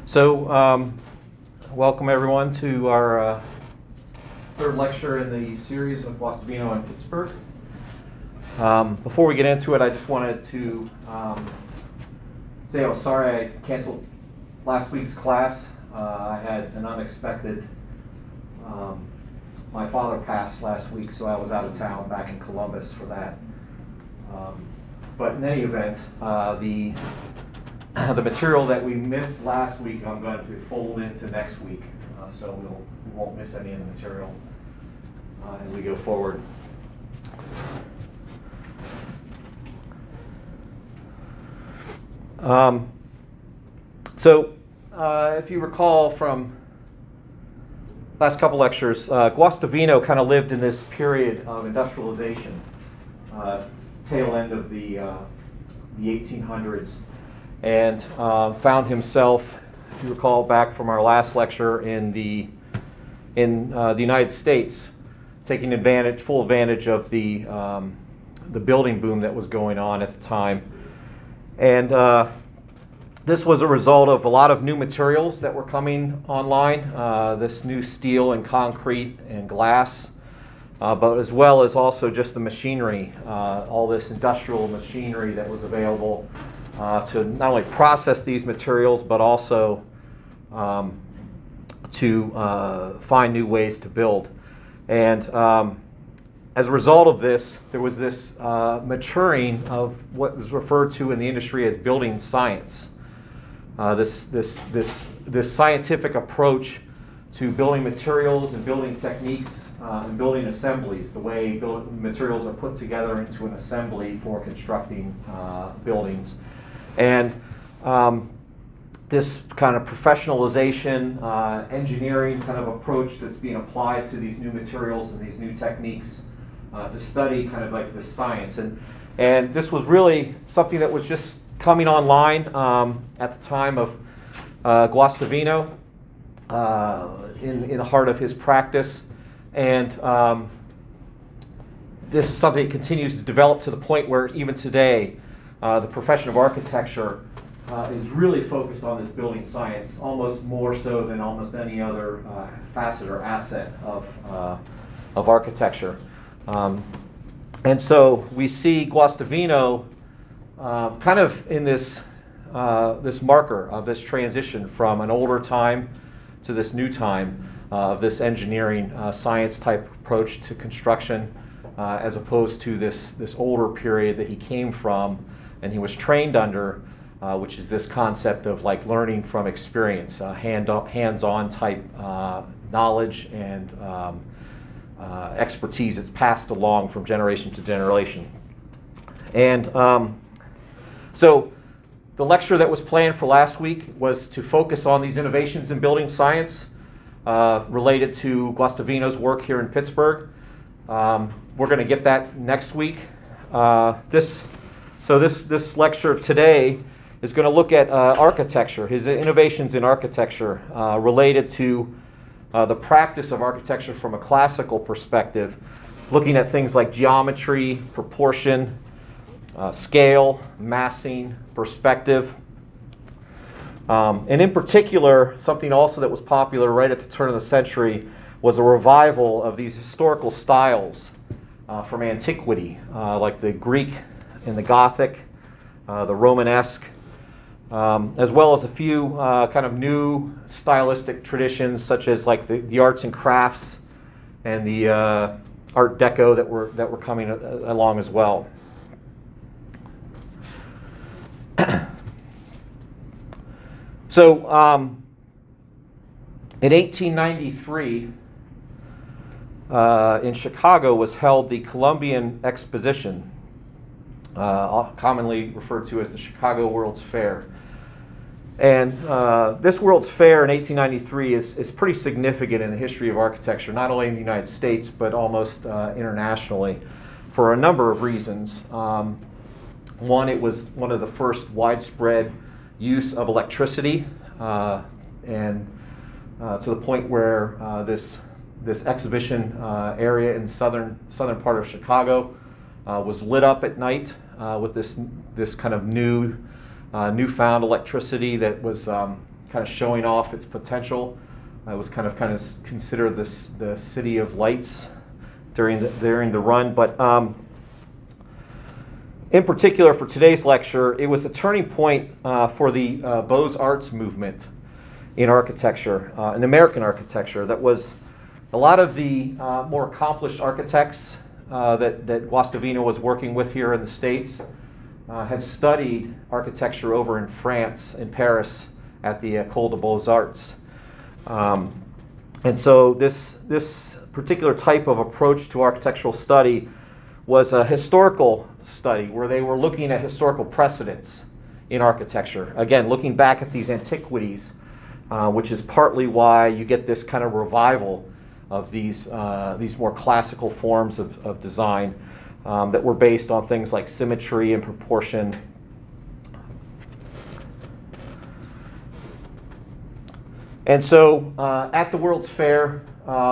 Welcome everyone to our third lecture in the series of Guastavino and Pittsburgh. Before we get into it, I just wanted to say I was sorry I canceled last week's class. I had an unexpected, my father passed last week, so I was out of town back in Columbus for that. But in any event, the material that we missed last week, I'm going to fold into next week, so we won't miss any of the material as we go forward. If you recall from last couple lectures, Guastavino kind of lived in this period of industrialization, tail end of the 1800s. And found himself, if you recall back from our last lecture, in the United States, taking full advantage of the building boom that was going on at the time. And this was a result of a lot of new materials that were coming online, this new steel and concrete and glass, but as well as also just the machinery, all this industrial machinery that was available to not only process these materials, but also to find new ways to build. And as a result of this, there was this maturing of what is referred to in the industry as building science. This scientific approach to building materials and building techniques and building assemblies, the way materials are put together into an assembly for constructing buildings. And this kind of professionalization, engineering kind of approach that's being applied to these new materials and these new techniques to study kind of like the science. And this was really something that was just coming online at the time of Guastavino in the heart of his practice. And this is something that continues to develop to the point where even today, the profession of architecture is really focused on this building science, almost more so than almost any other facet or asset of architecture. And so we see Guastavino kind of in this marker of this transition from an older time to this new time of this engineering science type approach to construction, as opposed to this older period that he came from and he was trained under, which is this concept of like learning from experience, hands-on type knowledge and expertise that's passed along from generation to generation. And so the lecture that was planned for last week was to focus on these innovations in building science related to Guastavino's work here in Pittsburgh. We're going to get that next week. So this lecture today is going to look at architecture, his innovations in architecture related to the practice of architecture from a classical perspective, looking at things like geometry, proportion, scale, massing, perspective. And in particular, something also that was popular right at the turn of the century was a revival of these historical styles from antiquity, like the Greek and the Gothic, the Romanesque, as well as a few kind of new stylistic traditions, such as like the arts and crafts and the Art Deco that were coming along as well. So in 1893, in Chicago was held the Columbian Exposition, commonly referred to as the Chicago World's Fair. And this World's Fair in 1893 is pretty significant in the history of architecture, not only in the United States, but almost internationally, for a number of reasons. One, it was one of the first widespread use of electricity, and to the point where this exhibition area in the southern part of Chicago was lit up at night with this kind of newfound electricity that was kind of showing off its potential. It was kind of considered the city of lights during the run. But in particular for today's lecture, it was a turning point for the Beaux-Arts movement in architecture, in American architecture. That was a lot of the more accomplished architects that Guastavino was working with here in the States had studied architecture over in France, in Paris, at the École des Beaux-Arts. And so this particular type of approach to architectural study was a historical study where they were looking at historical precedents in architecture. Again, looking back at these antiquities, which is partly why you get this kind of revival of these more classical forms of design that were based on things like symmetry and proportion. And so at the World's Fair,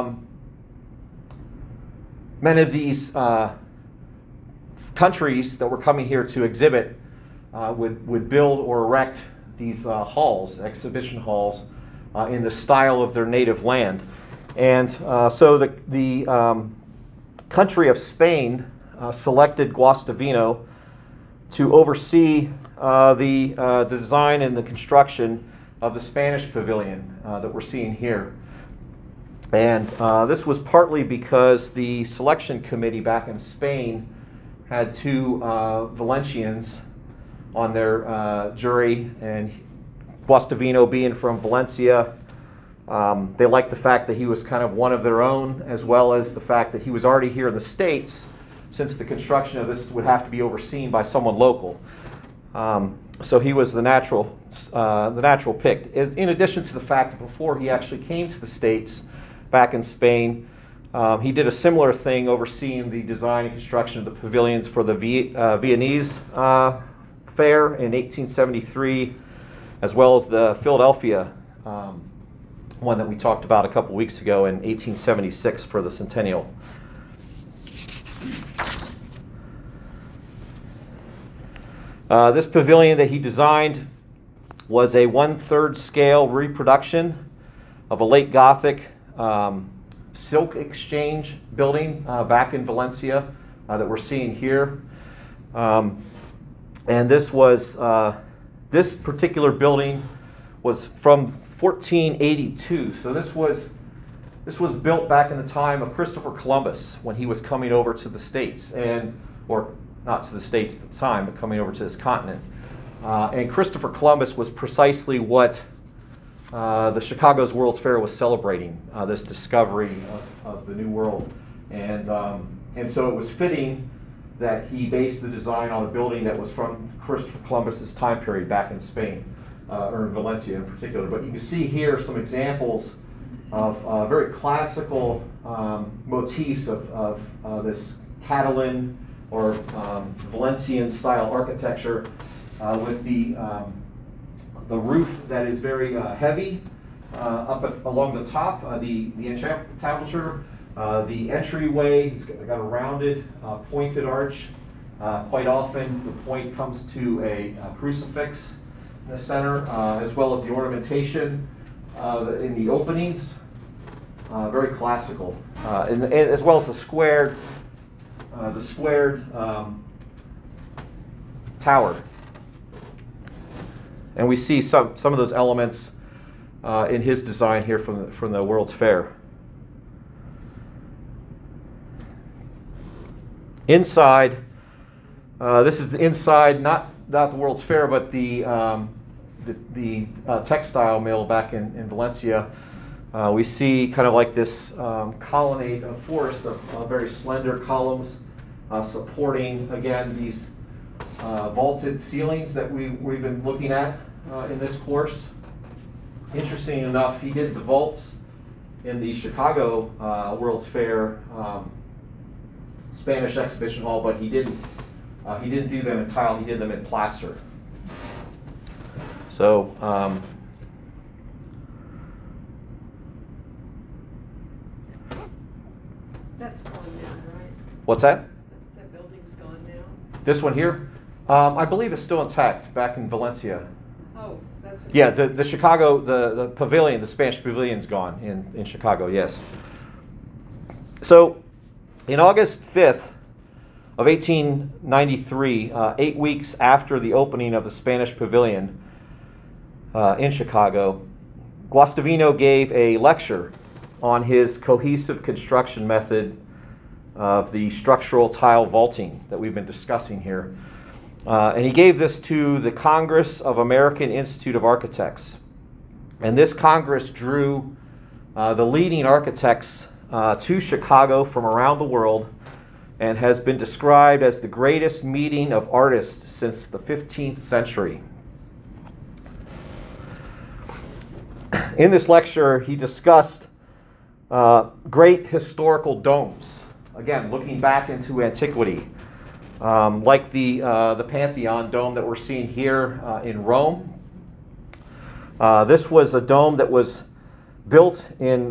many of these countries that were coming here to exhibit would build or erect these halls, exhibition halls, in the style of their native land. And so the country of Spain selected Guastavino to oversee the design and the construction of the Spanish pavilion that we're seeing here. And this was partly because the selection committee back in Spain had two Valencians on their jury, and Guastavino being from Valencia, they liked the fact that he was kind of one of their own, as well as the fact that he was already here in the States, since the construction of this would have to be overseen by someone local. So he was the natural pick. In addition to the fact that before he actually came to the States, back in Spain, he did a similar thing, overseeing the design and construction of the pavilions for the Viennese Fair in 1873, as well as the Philadelphia one that we talked about a couple weeks ago in 1876 for the centennial. This pavilion that he designed was a 1/3 scale reproduction of a late Gothic silk exchange building back in Valencia that we're seeing here. And this particular building was from 1482. So this was built back in the time of Christopher Columbus, when he was coming over to the States, or not to the States at the time, but coming over to this continent. And Christopher Columbus was precisely what the Chicago's World's Fair was celebrating, this discovery of the New World. And so it was fitting that he based the design on a building that was from Christopher Columbus's time period back in Spain, or in Valencia in particular. But you can see here some examples of very classical motifs of this Catalan or Valencian style architecture, with the roof that is very heavy along the top, the entablature, the entryway has got a rounded, pointed arch. Quite often the point comes to a crucifix in the center, as well as the ornamentation in the openings. Very classical, and as well as the squared tower. And we see some of those elements in his design here from the World's Fair. Inside, this is the inside, not the World's Fair, but the textile mill back in Valencia. We see kind of like this colonnade of forest of very slender columns supporting, again, these vaulted ceilings that we've been looking at in this course. Interesting enough, he did the vaults in the Chicago World's Fair Spanish exhibition hall, but he didn't do them in tile. He did them in plaster. So that's gone now, right? what's that? That building's gone now. This one here, I believe it's still intact back in Valencia. Oh, that's. Yeah, the Chicago, the pavilion, the Spanish pavilion's gone in Chicago, yes. So, in August 5th of 1893, 8 weeks after the opening of the Spanish pavilion in Chicago, Guastavino gave a lecture on his cohesive construction method of the structural tile vaulting that we've been discussing here. And he gave this to the Congress of American Institute of Architects. And this Congress drew the leading architects to Chicago from around the world, and has been described as the greatest meeting of artists since the 15th century. In this lecture, he discussed great historical domes, again, looking back into antiquity. Like the Pantheon dome that we're seeing here in Rome. This was a dome that was built in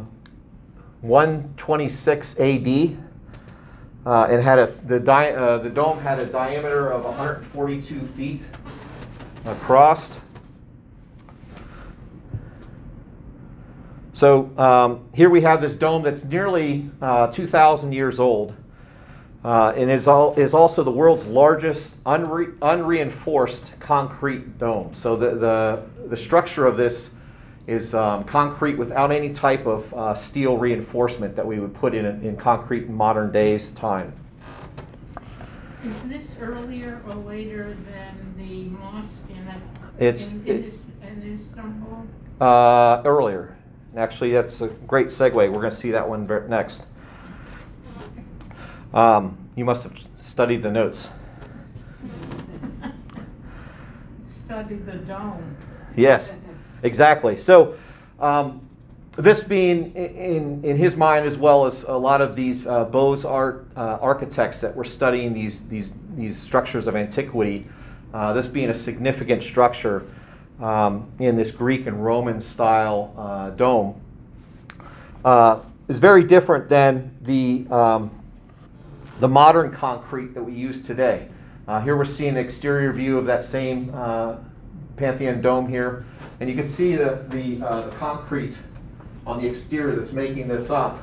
126 AD. And had the dome had a diameter of 142 feet across. So here we have this dome that's nearly 2,000 years old. And is also the world's largest unreinforced concrete dome. So the structure of this is concrete without any type of steel reinforcement that we would put in concrete in modern days time. Is this earlier or later than the mosque in Istanbul? Earlier. Actually, that's a great segue. We're going to see that one next. You must have studied the notes. Studied the dome. Yes, exactly. So this being in his mind, as well as a lot of these Beaux-Arts architects that were studying these structures of antiquity, this being a significant structure in this Greek and Roman style dome, is very different than the modern concrete that we use today. Here we're seeing the exterior view of that same Pantheon dome here, and you can see the concrete on the exterior that's making this up.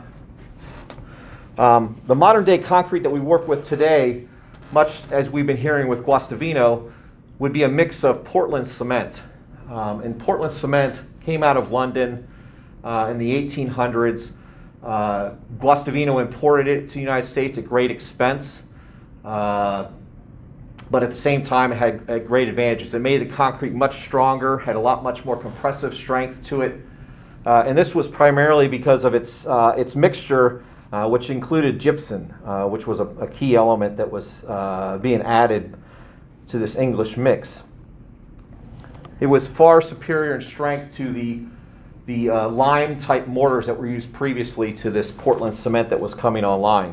The modern day concrete that we work with today, much as we've been hearing with Guastavino, would be a mix of Portland cement. And Portland cement came out of London in the 1800s. Guastavino imported it to the United States at great expense, but at the same time it had great advantages. It made the concrete much stronger, had a much more compressive strength to it, and this was primarily because of its mixture, which included gypsum, which was a key element that was being added to this English mix. It was far superior in strength to the lime type mortars that were used previously to this Portland cement that was coming online.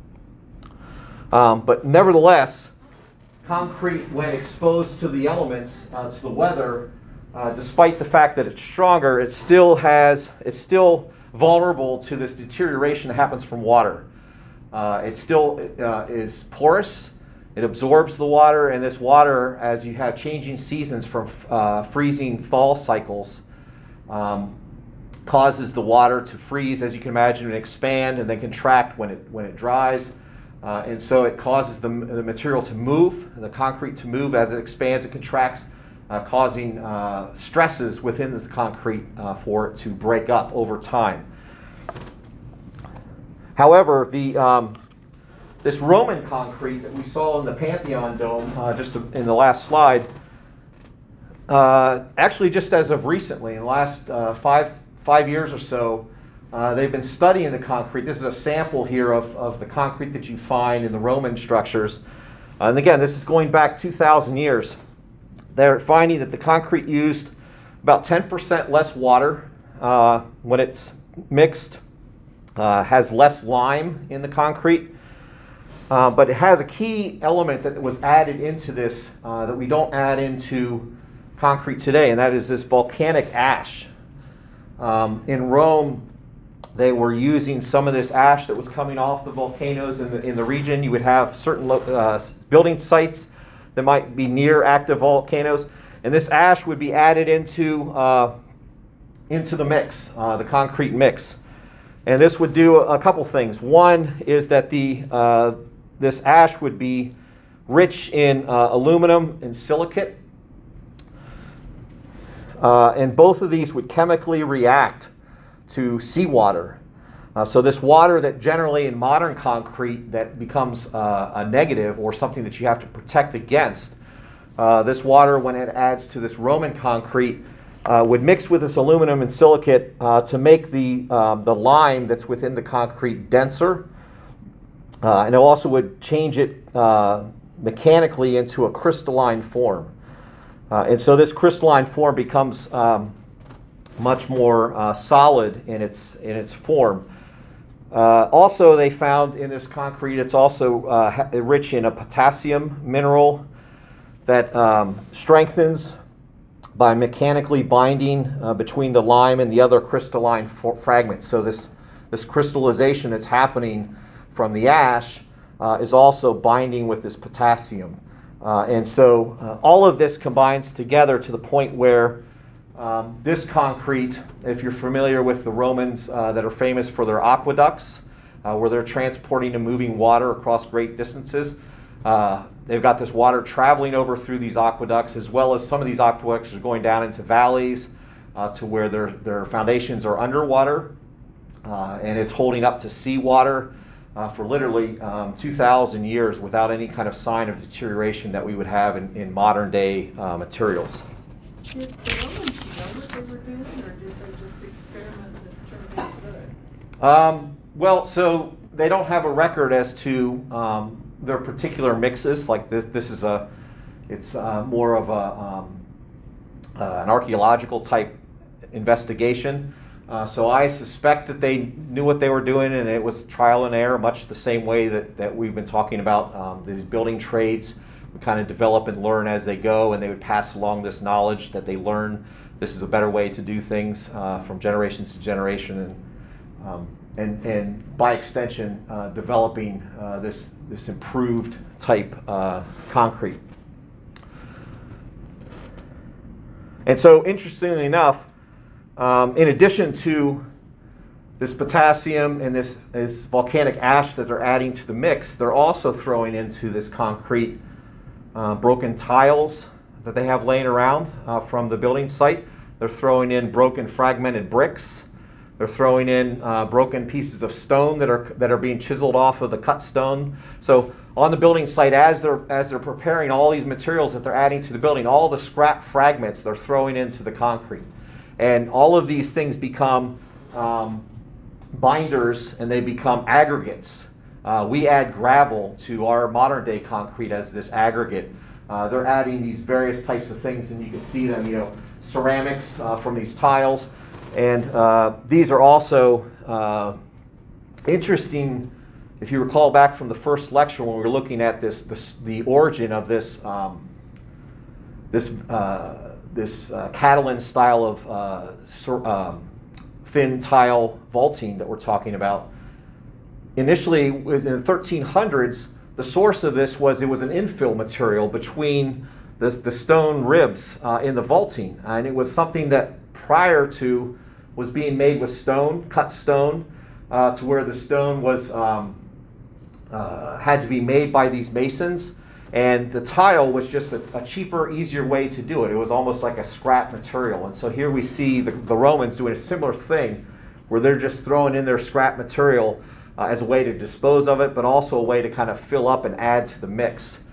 But nevertheless, concrete, when exposed to the elements, to the weather, despite the fact that it's stronger, it's still vulnerable to this deterioration that happens from water. It still is porous. It absorbs the water, and this water, as you have changing seasons from freezing thaw cycles, causes the water to freeze, as you can imagine, and expand and then contract when it dries. And so it causes the material to move, the concrete to move as it expands and contracts, causing stresses within the concrete for it to break up over time. However, this Roman concrete that we saw in the Pantheon dome, just in the last slide, actually just as of recently, in the last 5 years or so, they've been studying the concrete. This is a sample here of the concrete that you find in the Roman structures. And again, this is going back 2,000 years. They're finding that the concrete used about 10% less water when it's mixed, has less lime in the concrete. But it has a key element that was added into this that we don't add into concrete today, and that is this volcanic ash. In Rome, they were using some of this ash that was coming off the volcanoes in the region. You would have certain building sites that might be near active volcanoes, And this ash would be added into the mix, the concrete mix. And this would do a couple things. One is that this ash would be rich in aluminum and silicate. And both of these would chemically react to seawater. So this water that generally in modern concrete that becomes a negative or something that you have to protect against, this water, when it adds to this Roman concrete, would mix with this aluminum and silicate to make the lime that's within the concrete denser. And it also would change it mechanically into a crystalline form. And so this crystalline form becomes much more solid in its form. Also, they found in this concrete, it's also rich in a potassium mineral that strengthens by mechanically binding between the lime and the other crystalline fragments. So this crystallization that's happening from the ash is also binding with this potassium. And so all of this combines together to the point where this concrete, if you're familiar with the Romans that are famous for their aqueducts, where they're transporting and moving water across great distances, they've got this water traveling over through these aqueducts, as well as some of these aqueducts are going down into valleys to where their foundations are underwater, and it's holding up to seawater for literally 2,000 years without any kind of sign of deterioration that we would have in modern day materials. Did the Romans know what they were doing, or did they just experiment and this turned out good? Well, so they don't have a record as to their particular mixes. Like this is it's more of an archaeological type investigation. So I suspect that they knew what they were doing, and it was trial and error, much the same way that we've been talking about. These building trades would kind of develop and learn as they go, and they would pass along this knowledge that they learn. This is a better way to do things from generation to generation, and by extension, developing this improved type concrete. And so, interestingly enough, in addition to this potassium and this volcanic ash that they're adding to the mix, they're also throwing into this concrete broken tiles that they have laying around from the building site. They're throwing in broken fragmented bricks. They're throwing in broken pieces of stone that are being chiseled off of the cut stone. So on the building site, as they're preparing all these materials that they're adding to the building, all the scrap fragments they're throwing into the concrete. And all of these things become binders, and they become aggregates. We add gravel to our modern day concrete as this aggregate. They're adding these various types of things, and you can see them, ceramics from these tiles. And these are also interesting. If you recall back from the first lecture when we were looking at the origin of this Catalan style of thin tile vaulting that we're talking about. Initially, in the 1300s, the source of this was it was an infill material between the stone ribs in the vaulting, and it was something that prior to was being made with stone, cut stone, to where the stone was had to be made by these masons. And the tile was just a cheaper, easier way to do it. It was almost like a scrap material. And so here we see the Romans doing a similar thing, where they're just throwing in their scrap material as a way to dispose of it, but also a way to kind of fill up and add to the mix.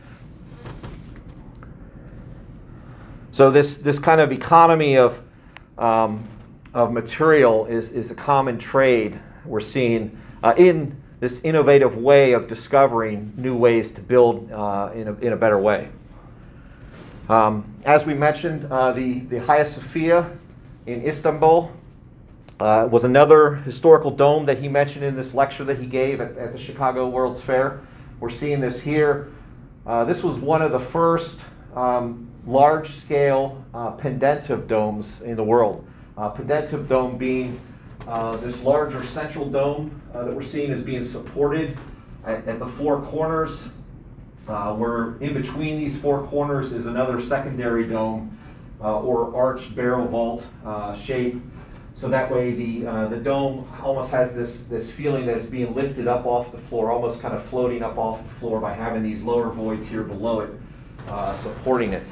So this kind of economy of material is a common trade we're seeing in this innovative way of discovering new ways to build in a better way. As we mentioned, the Hagia Sophia in Istanbul was another historical dome that he mentioned in this lecture that he gave at the Chicago World's Fair. We're seeing this here. This was one of the first large-scale pendentive domes in the world. Pendentive dome being this larger central dome that we're seeing is being supported at the four corners, where in between these four corners is another secondary dome, or arched barrel vault shape. So that way the dome almost has this feeling that it's being lifted up off the floor, almost kind of floating up off the floor by having these lower voids here below it supporting it.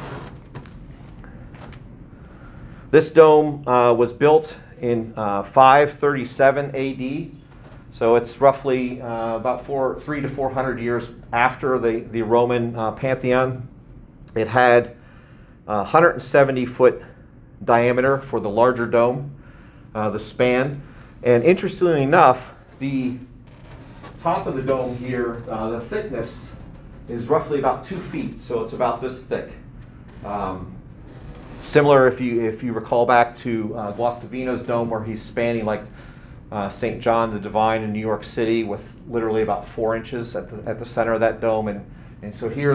This dome was built in 537 AD, so it's roughly about 300 to 400 years after the Roman Pantheon. It had 170-foot diameter for the larger dome, the span. And interestingly enough, the top of the dome here, the thickness is roughly about 2 feet, so it's about this thick. Similar, if you recall back to Guastavino's dome, where he's spanning like St. John the Divine in New York City, with literally about 4 inches at the center of that dome. And so here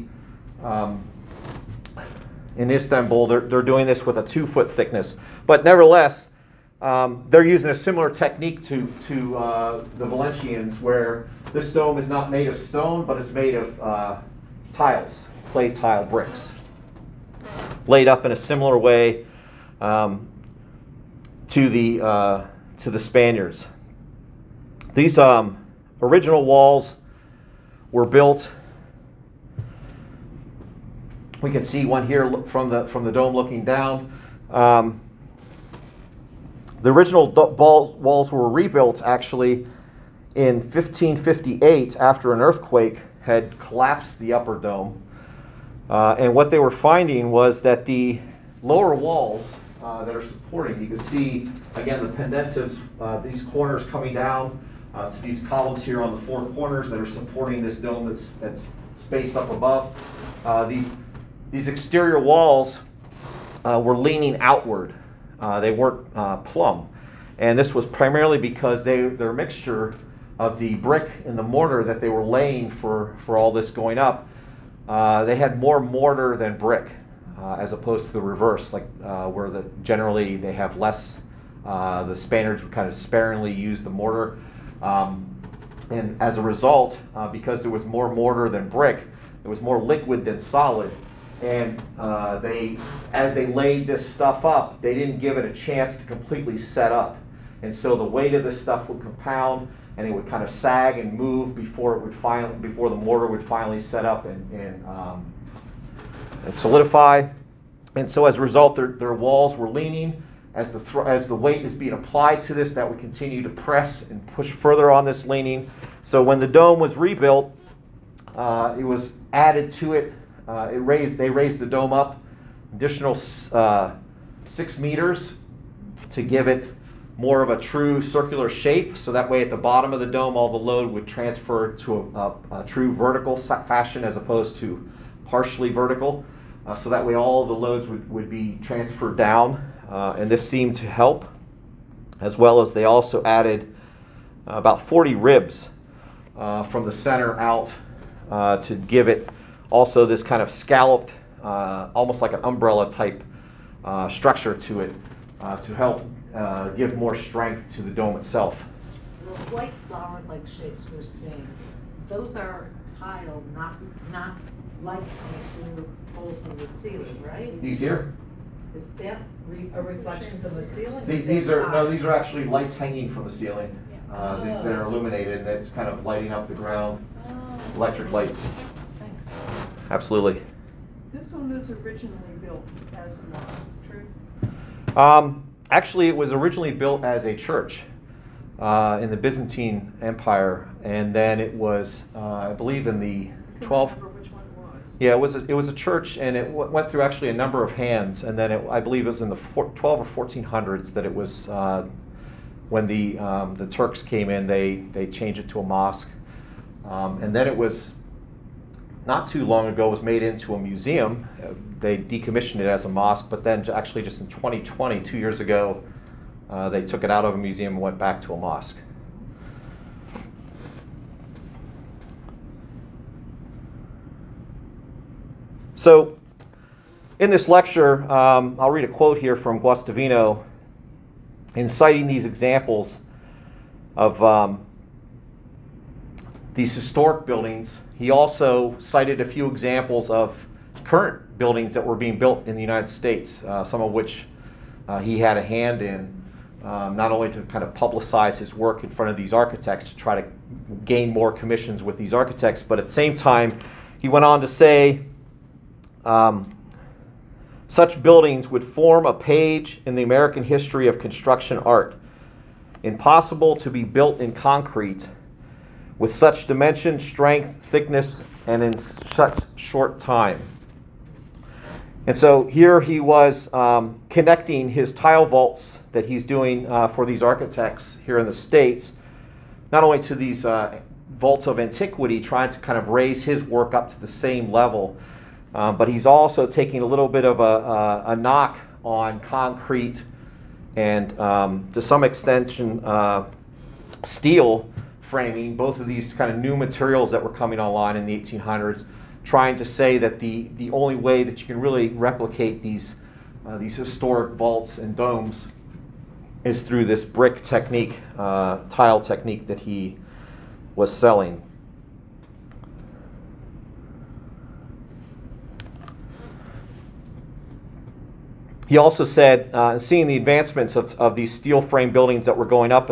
in Istanbul, they're doing this with a 2-foot thickness. But nevertheless, they're using a similar technique to the Valencians, where this dome is not made of stone, but it's made of tiles, clay tile bricks, laid up in a similar way to the Spaniards. These original walls were built. We can see one here from the dome looking down. The original walls were rebuilt actually in 1558 after an earthquake had collapsed the upper dome. And what they were finding was that the lower walls that are supporting, you can see again the pendentives, these corners coming down to these columns here on the 4 corners that are supporting this dome that's spaced up above. These exterior walls were leaning outward. They weren't plumb. And this was primarily because their mixture of the brick and the mortar that they were laying for all this going up, they had more mortar than brick, as opposed to the reverse, like where generally they have less. The Spaniards would kind of sparingly use the mortar. And as a result, because there was more mortar than brick, it was more liquid than solid. And as they laid this stuff up, they didn't give it a chance to completely set up. And so the weight of this stuff would compound, and it would kind of sag and move before the mortar would finally set up and solidify. And so as a result, their walls were leaning. As the weight is being applied to this, that would continue to press and push further on this leaning. So when the dome was rebuilt, it was added to it. They raised the dome up additional 6 meters to give it more of a true circular shape. So that way at the bottom of the dome, all the load would transfer to a true vertical fashion as opposed to partially vertical. So that way all the loads would be transferred down. And this seemed to help, as well as they also added about 40 ribs from the center out to give it also this kind of scalloped, almost like an umbrella type structure to it to help give more strength to the dome itself. The white flower-like shapes we're seeing, those are tile, not light coming through holes in the ceiling, right? These here? Is that a reflection from the ceiling? These are actually lights hanging from the ceiling. That are illuminated, and it's kind of lighting up the ground. Electric lights. Thanks. Absolutely. This one was originally built as a mosque, true? Actually, it was originally built as a church in the Byzantine Empire, and then it was, I believe, in the 12th. I remember which one it was. Yeah, it was a church, and it went through actually a number of hands, and then I believe it was in the 12 or 1400s that it was when the Turks came in. They changed it to a mosque, and then it was not too long ago was made into a museum. They decommissioned it as a mosque, but then actually just in 2020, 2 years ago, they took it out of a museum and went back to a mosque. So in this lecture, I'll read a quote here from Guastavino in citing these examples of these historic buildings. He also cited a few examples of current buildings that were being built in the United States, some of which he had a hand in, not only to kind of publicize his work in front of these architects to try to gain more commissions with these architects, but at the same time, he went on to say, such buildings would form a page in the American history of construction art, impossible to be built in concrete with such dimension, strength, thickness, and in such short time. And so here he was connecting his tile vaults that he's doing for these architects here in the States, not only to these vaults of antiquity, trying to kind of raise his work up to the same level, but he's also taking a little bit of a knock on concrete and to some extension steel framing, both of these kind of new materials that were coming online in the 1800s, trying to say that the only way that you can really replicate these historic vaults and domes is through this brick technique, tile technique that he was selling. He also said, seeing the advancements of these steel frame buildings that were going up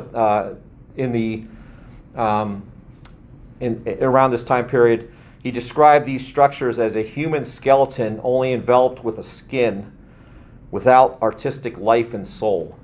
around this time period, he described these structures as a human skeleton only enveloped with a skin, without artistic life and soul.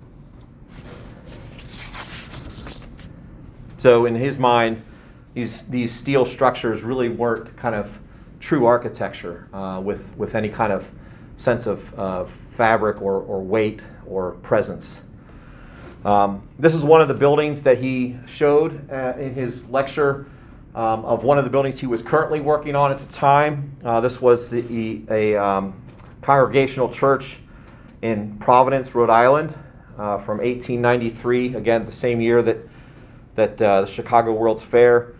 So in his mind, these steel structures really weren't kind of true architecture with any kind of sense of fabric or weight or presence. This is one of the buildings that he showed in his lecture of one of the buildings he was currently working on at the time. This was a congregational church in Providence, Rhode Island, from 1893, again, the same year that the Chicago World's Fair.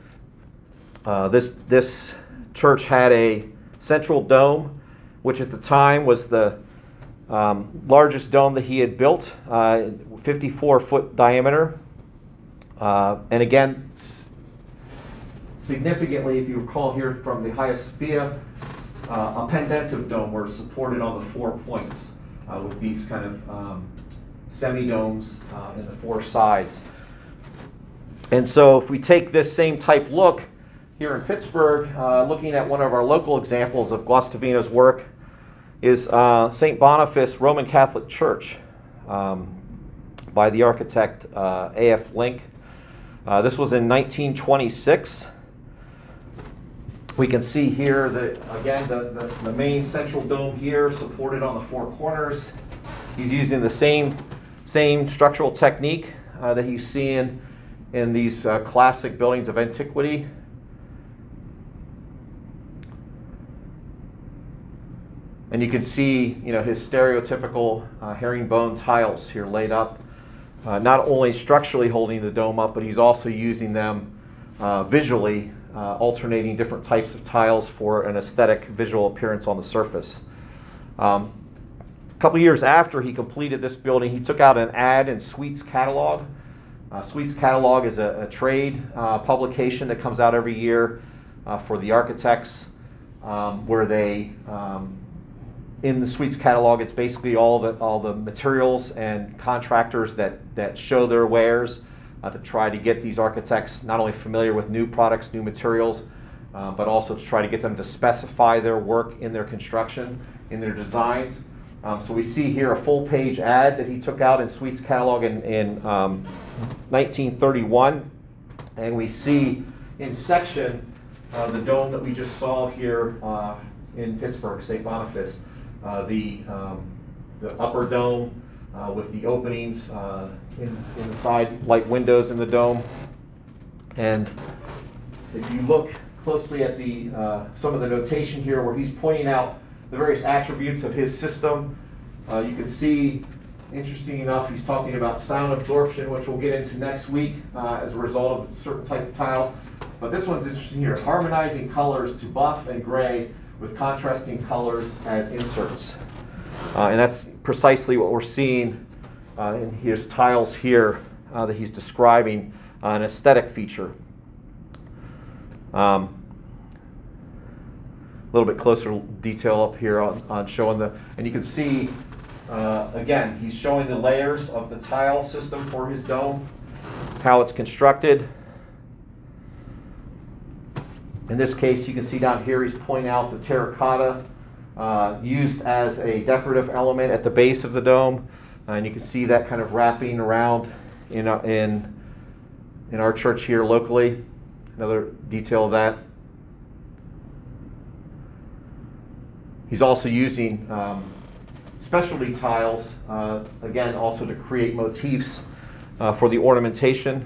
This church had a central dome, which at the time was the largest dome that he had built, 54-foot diameter. And again, significantly, if you recall here from the Hagia Sophia, a pendentive dome were supported on the 4 points with these kind of semi-domes in the 4 sides. And so if we take this same type look here in Pittsburgh, looking at one of our local examples of Guastavino's work is St. Boniface Roman Catholic Church by the architect A.F. Link. This was in 1926. We can see here that, again, the main central dome here supported on the 4 corners. He's using the same structural technique that he's seeing in these classic buildings of antiquity. And you can see, his stereotypical herringbone tiles here laid up, not only structurally holding the dome up, but he's also using them visually, alternating different types of tiles for an aesthetic visual appearance on the surface. A couple years after he completed this building, he took out an ad in Sweets Catalog. Sweets Catalog is a trade publication that comes out every year for the architects, where they in the Sweets Catalog, it's basically all the materials and contractors that show their wares to try to get these architects not only familiar with new products, new materials, but also to try to get them to specify their work in their construction, in their designs. So we see here a full-page ad that he took out in Sweets Catalog in 1931, and we see in section the dome that we just saw here in Pittsburgh, St. Boniface. The upper dome with the openings in the side, light windows in the dome. And if you look closely at some of the notation here where he's pointing out the various attributes of his system, you can see, interesting enough, he's talking about sound absorption, which we'll get into next week as a result of a certain type of tile. But this one's interesting here, harmonizing colors to buff and gray with contrasting colors as inserts. And that's precisely what we're seeing in his tiles here that he's describing, an aesthetic feature. little bit closer detail up here on showing and you can see, again, he's showing the layers of the tile system for his dome, how it's constructed. In this case, you can see down here, he's pointing out the terracotta used as a decorative element at the base of the dome. And you can see that kind of wrapping around in our church here locally. Another detail of that. He's also using specialty tiles, again, also to create motifs for the ornamentation.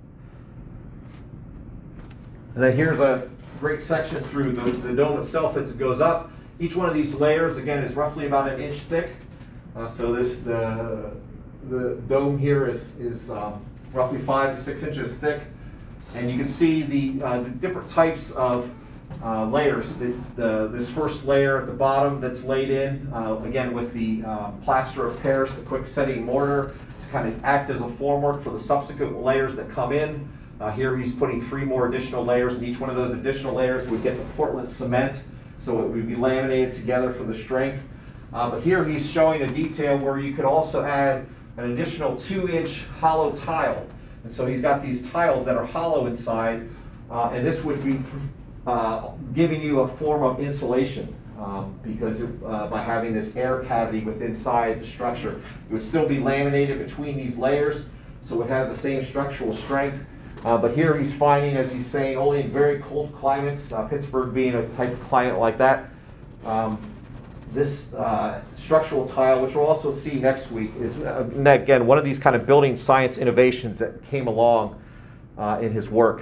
And then here's a great section through the dome itself as it goes up. Each one of these layers, again, is roughly about an inch thick. So the dome here is roughly 5 to 6 inches thick. And you can see the different types of layers. This first layer at the bottom that's laid in, again with the plaster of Paris, the quick setting mortar, to kind of act as a formwork for the subsequent layers that come in. Here he's putting 3 more additional layers, and each one of those additional layers would get the Portland cement, so it would be laminated together for the strength. But here he's showing a detail where you could also add an additional 2-inch hollow tile. And so he's got these tiles that are hollow inside, and this would be giving you a form of insulation because by having this air cavity within inside the structure, it would still be laminated between these layers, so it would have the same structural strength. But here he's finding, as he's saying, only in very cold climates, Pittsburgh being a type of climate like that, this structural tile, which we'll also see next week, is again one of these kind of building science innovations that came along in his work.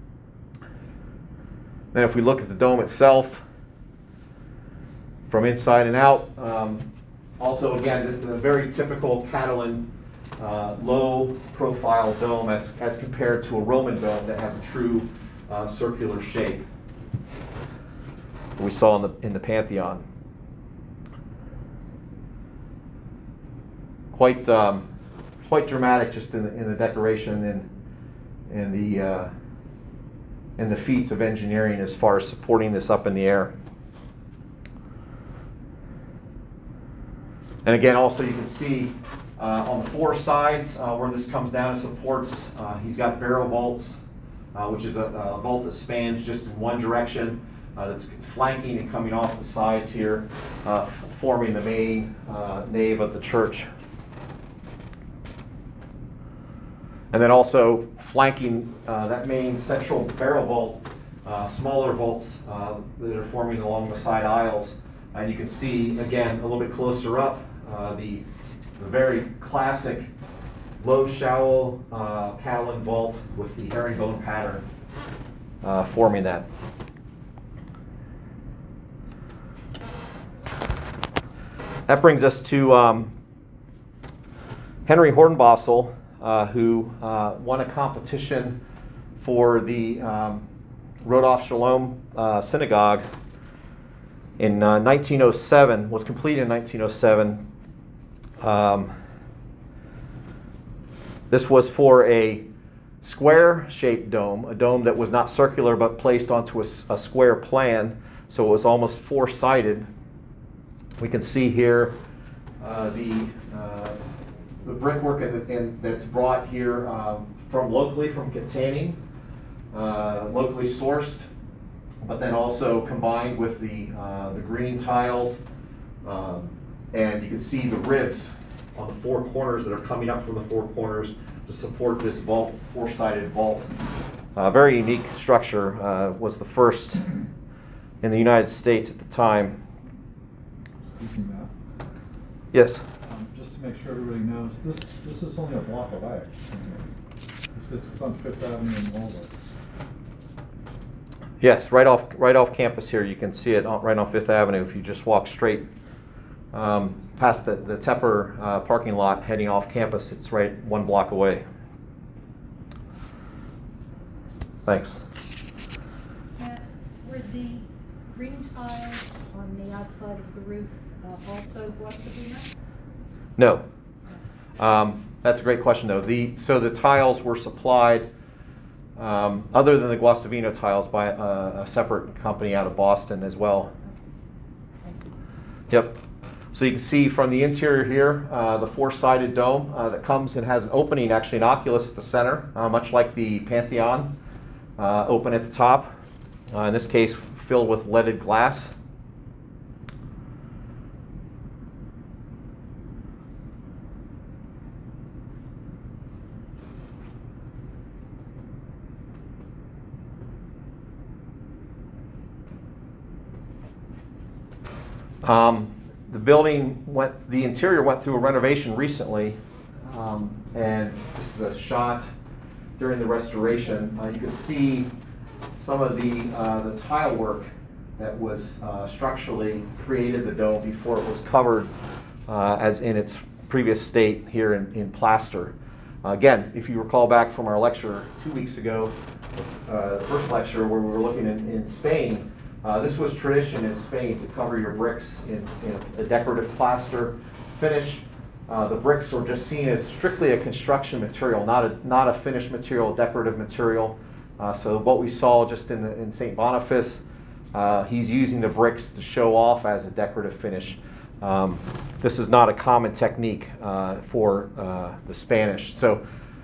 Then if we look at the dome itself, from inside and out, also again the very typical Catalan low profile dome as compared to a Roman dome that has a true circular shape we saw in the Pantheon. Quite dramatic just in the decoration and the feats of engineering as far as supporting this up in the air. And again, also you can see on the 4 sides where this comes down and supports, he's got barrel vaults, which is a vault that spans just in one direction, that's flanking and coming off the sides here, forming the main nave of the church. And then also flanking that main central barrel vault, smaller vaults that are forming along the side aisles. And you can see, again, a little bit closer up, the very classic low shower Catalan vault with the herringbone pattern forming that. That brings us to Henry Hornbostel, who won a competition for the Rodolph Shalom Synagogue in 1907, was completed in 1907. This was for a square-shaped dome, a dome that was not circular but placed onto a square plan, so it was almost 4-sided. We can see here the brickwork that's brought here from Katanning, locally sourced, but then also combined with the green tiles, and you can see the ribs on the 4 corners that are coming up from the 4 corners to support this vault, 4-sided vault. Very unique structure, was the first in the United States at the time. Speaking of that, Yes. just to make sure everybody knows, this is only a block away from here. This is on Fifth Avenue in Waldo. Yes, right off campus here. You can see it right on Fifth Avenue if you just walk straight past the Tepper parking lot heading off campus. It's right 1 block away. Thanks. Were the green tiles on the outside of the roof also Guastavino? No. That's a great question, though. So the tiles were supplied, other than the Guastavino tiles, by a separate company out of Boston as well. Yep. So you can see from the interior here, the four-sided dome that comes and has an opening, actually an oculus at the center, much like the Pantheon, open at the top. In this case, filled with leaded glass. The interior went through a renovation recently, and this is a shot during the restoration. You can see some of the tile work that was structurally created the dome before it was covered as in its previous state here in plaster. Again, if you recall back from our lecture 2 weeks ago, the first lecture where we were looking in Spain, this was tradition in Spain to cover your bricks in a decorative plaster finish. The bricks were just seen as strictly a construction material, not a finished material, a decorative material. So what we saw just in St. Boniface, he's using the bricks to show off as a decorative finish. This is not a common technique for the Spanish. So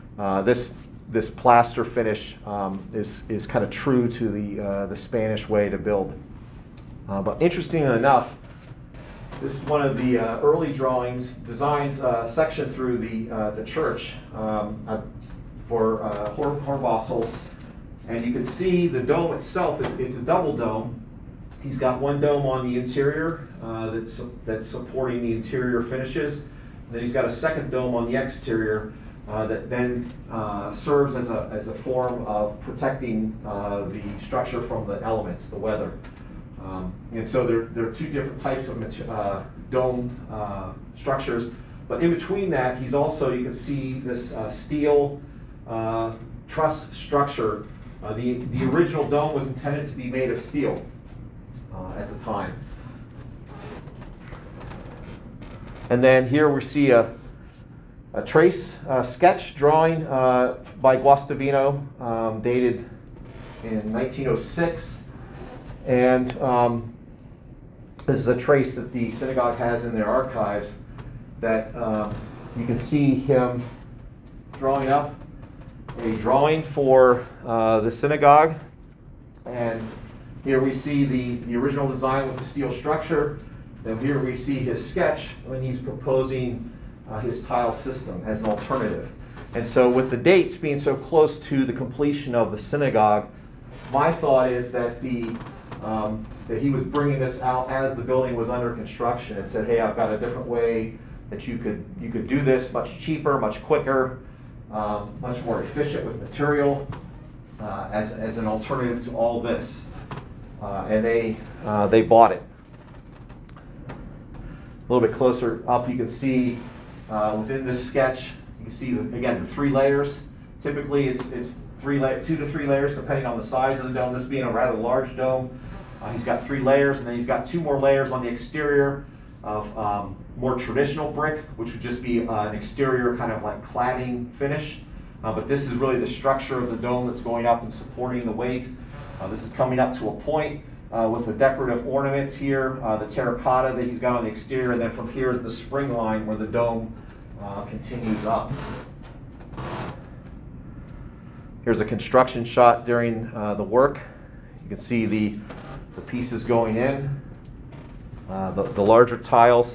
this plaster finish is kind of true to the Spanish way to build. But interestingly enough, this is one of the early designs section through the church for Horbosel. And you can see the dome itself it's a double dome. He's got one dome on the interior that's supporting the interior finishes. And then he's got a second dome on the exterior that then serves as a form of protecting the structure from the elements, the weather. And so there are two different types of dome structures. But in between that, he's also, you can see this steel truss structure. The original dome was intended to be made of steel at the time. And then here we see a trace sketch drawing by Guastavino, dated in 1906. And this is a trace that the synagogue has in their archives that you can see him drawing up a drawing for the synagogue. And here we see the original design with the steel structure. Then here we see his sketch when he's proposing his tile system as an alternative. And so with the dates being so close to the completion of the synagogue, my thought is that that he was bringing this out as the building was under construction and said, hey, I've got a different way that you could do this, much cheaper, much quicker, much more efficient with material as an alternative to all this. And they bought it. A little bit closer up, you can see within this sketch, you can see, again, the 3 layers. Typically, it's 2 to 3 layers, depending on the size of the dome. This being a rather large dome, he's got 3 layers, and then he's got 2 more layers on the exterior of more traditional brick, which would just be an exterior kind of like cladding finish. But this is really the structure of the dome that's going up and supporting the weight. This is coming up to a point with a decorative ornament here, the terracotta that he's got on the exterior, and then from here is the spring line where the dome continues up. Here's a construction shot during the work. You can see the pieces going in, the larger tiles.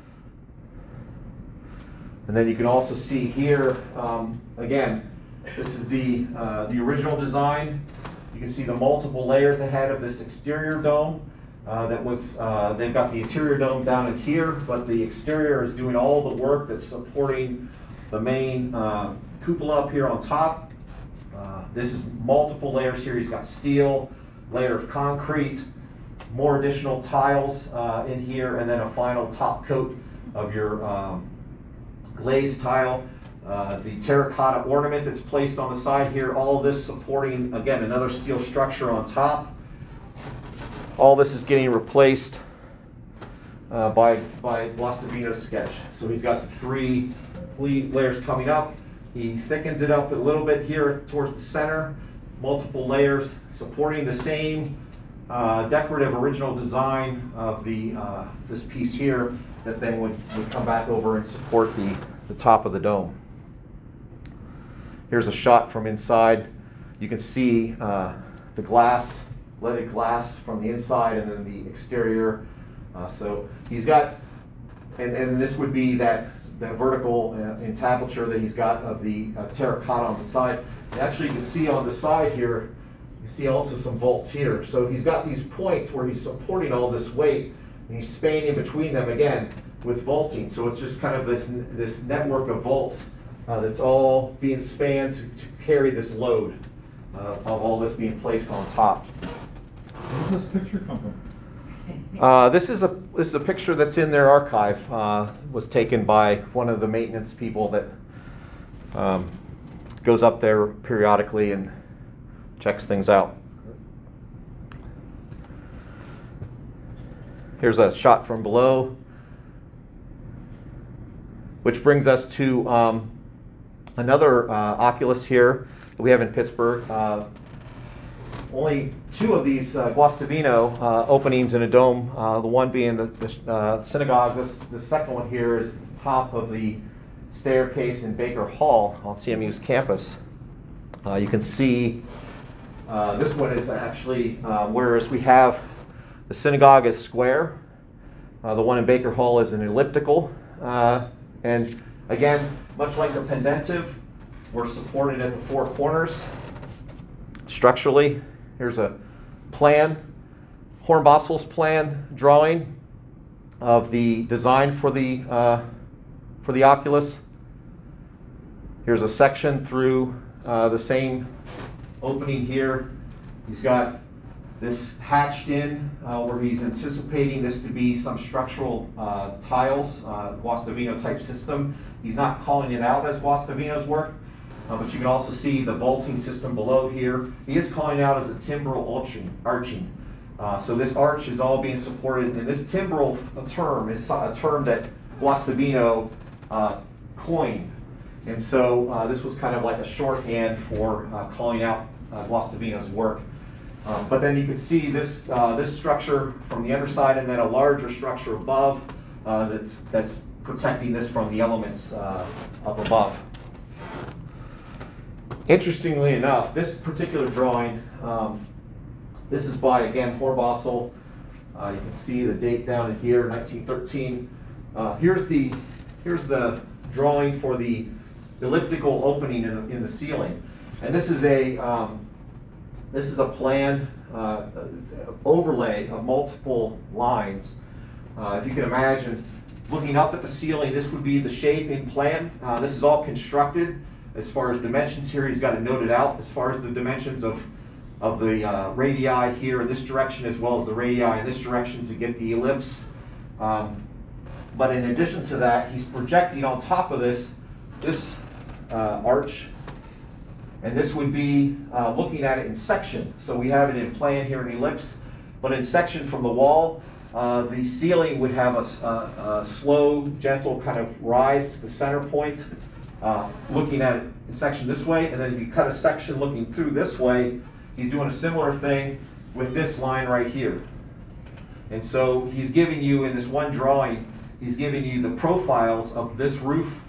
And then you can also see here, again, this is the original design. You can see the multiple layers ahead of this exterior dome. They've got the interior dome down in here, but the exterior is doing all the work that's supporting the main cupola up here on top. This is multiple layers here. He's got steel, layer of concrete, more additional tiles in here, and then a final top coat of your glazed tile. The terracotta ornament that's placed on the side here, all of this supporting, again, another steel structure on top. All this is getting replaced by Guastavino's sketch. So he's got the three layers coming up. He thickens it up a little bit here towards the center. Multiple layers supporting the same decorative original design of the this piece here that then would come back over and support the top of the dome. Here's a shot from inside. You can see the glass, leaded glass from the inside, and then the exterior. So he's got, and this would be that vertical entablature that he's got of the terracotta on the side. And actually, you can see on the side here, you see also some vaults here. So he's got these points where he's supporting all this weight, and he's spanning in between them again with vaulting. So it's just kind of this network of vaults that's all being spanned to carry this load of all this being placed on top. Where did this picture come from? This is a picture that's in their archive. Was taken by one of the maintenance people that goes up there periodically and checks things out. Here's a shot from below, which brings us to another Oculus here that we have in Pittsburgh. Only 2 of these Guastavino openings in a dome, the one being the synagogue. The second one here is the top of the staircase in Baker Hall on CMU's campus. You can see this one is actually, whereas we have the synagogue is square, the one in Baker Hall is an elliptical. And again, much like the pendentive, we're supported at the 4 corners structurally. Here's a plan, Hornbossel's plan drawing of the design for the Oculus. Here's a section through the same opening here. He's got this hatched in where he's anticipating this to be some structural tiles, Guastavino type system. He's not calling it out as Guastavino's work, but you can also see the vaulting system below here. He is calling out as a timbral arching. So this arch is all being supported, and this timbral term is a term that Guastavino coined. And so this was kind of like a shorthand for calling out Guastavino's work. But then you can see this this structure from the underside, and then a larger structure above that's protecting this from the elements up above. Interestingly enough, this particular drawing, this is by, again, Hornbossel. You can see the date down in here, 1913. Here's the drawing for the elliptical opening in the ceiling, and this is a plan overlay of multiple lines. If you can imagine looking up at the ceiling, this would be the shape in plan. This is all constructed. As far as dimensions here, he's got it noted out as far as the dimensions of the radii here in this direction, as well as the radii in this direction to get the ellipse. But in addition to that, he's projecting on top of this arch, and this would be looking at it in section. So we have it in plan here in ellipse, but in section from the wall, the ceiling would have a slow, gentle kind of rise to the center point, looking at it in section this way. And then if you cut a section looking through this way, he's doing a similar thing with this line right here. And so he's giving you, in this one drawing, he's giving you the profiles of this roof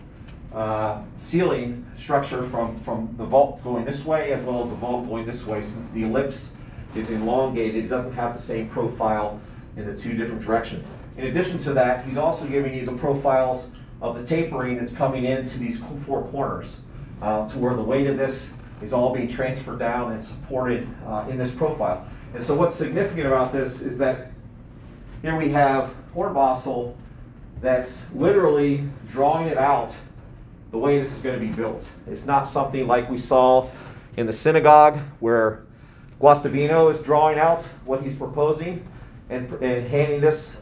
ceiling structure from the vault going this way as well as the vault going this way. Since the ellipse is elongated, it doesn't have the same profile in the 2 different directions. In addition to that, he's also giving you the profiles of the tapering that's coming into these 4 corners to where the weight of this is all being transferred down and supported in this profile. And so what's significant about this is that here we have Hornbossel that's literally drawing it out the way this is going to be built. It's not something like we saw in the synagogue where Guastavino is drawing out what he's proposing and handing this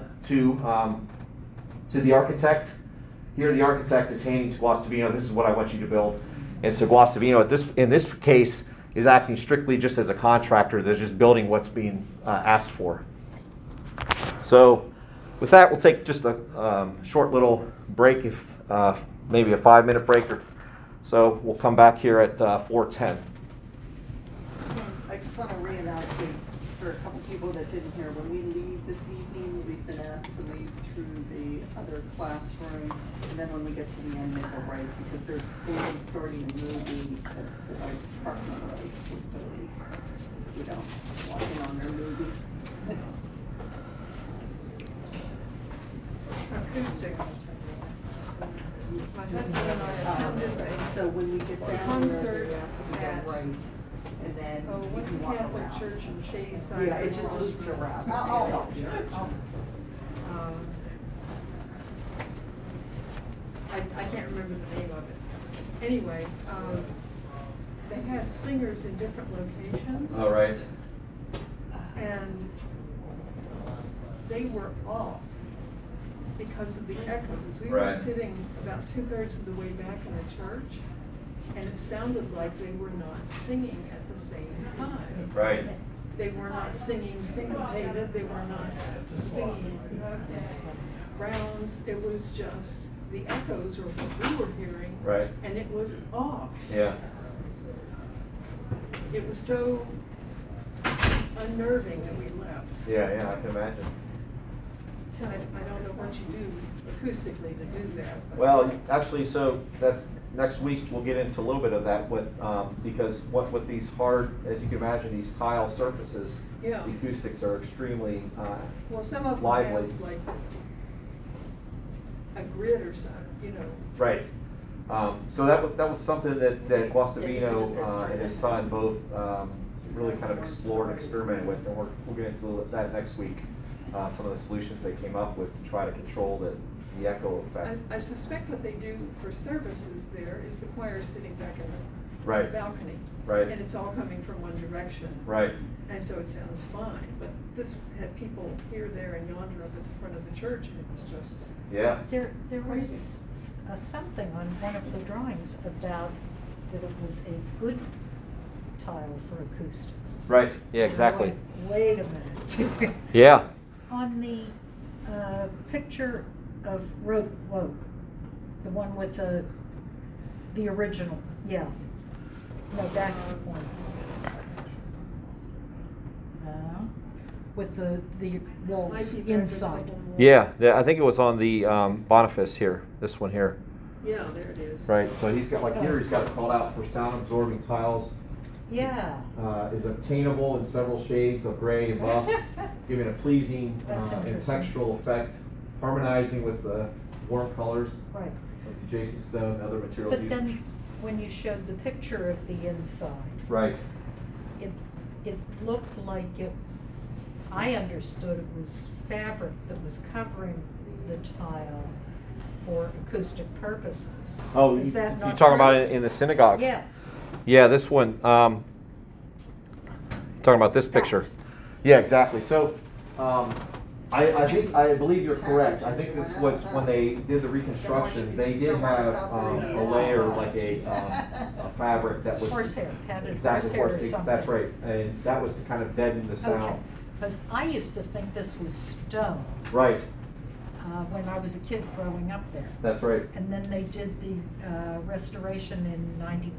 to the architect. Here the architect is handing to Guastavino, this is what I want you to build. And so Guastavino, in this case, is acting strictly just as a contractor that's just building what's being asked for. So with that, we'll take just a short little break, if maybe a 5-minute break or so. We'll come back here at 4:10. I just want to re-announce, please. for a couple people that didn't hear, when we leave this evening, we've been asked to leave through the other classroom, and then when we get to the end, make a right, because they're going to be starting a movie at like Parks and Rec, so we don't walk in on their movie. Acoustics. My husband and I attended a So when we get down there, concert they're asked to make at- a right, and then Oh, you what's can the walk Catholic around. church in Chase? Yeah, it just loops around. I'll help you. Um, I can't remember the name of it. Anyway, they had singers in different locations. All right. And they were off because of the echoes. We were Right. sitting about 2/3 of the way back in the church, and it sounded like they were not singing at the same time. Right. They were not singing syncopated, they were not singing rounds, it was just the echoes or what we were hearing. Right. And it was off. Yeah. It was so unnerving that we left. Yeah, I can imagine. So I don't know what you do acoustically to do that. but- Well, actually, so that next week we'll get into a little bit of that with, because what with these hard, as you can imagine, these tile surfaces, Yeah. the acoustics are extremely, Well, some of them lively. have like a grid or something, you know. right. So that was something that Guastavino and his son both really kind of explored and experimented with, and we'll get into that next week. Some of the solutions they came up with to try to control the echo effect. I suspect what they do for services there is the choir sitting back in the Right. balcony. Right. And it's all coming from one direction. Right. And so it sounds fine, but this had people here, there, and yonder up at the front of the church, and it was just, Yeah. There was something on one of the drawings about that it was a good tile for acoustics. Right. Yeah. And I'm Exactly. like, wait a minute. Yeah. On the picture of Rote Woke, the one with the original, yeah. No, back to the point. With the walls might be back with a inside. couple more. Yeah. I think it was on the Boniface here. This one here. Yeah, there it is. Right. So he's got he's got it called out for sound absorbing tiles. Yeah. Is obtainable in several shades of gray and buff, giving a pleasing That's and interesting. textural effect, harmonizing with the warm colors Right. of the adjacent stone and other materials But used. then, when you showed the picture of the inside, Right. it looked like I understood it was fabric that was covering the tile for acoustic purposes. Oh, Is that you not talking about true? it in the synagogue? Yeah. Yeah, this one. Talking about this picture. Yeah, exactly. So, I believe you're correct. I think this was when they did the reconstruction. They did have a layer like a fabric that was Horsehair, padded exactly horsehair or horse- something. That's right, and that was to kind of deaden the Okay, sound. because I used to think this was stone, Right. when I was a kid growing up there. That's right. And then they did the restoration in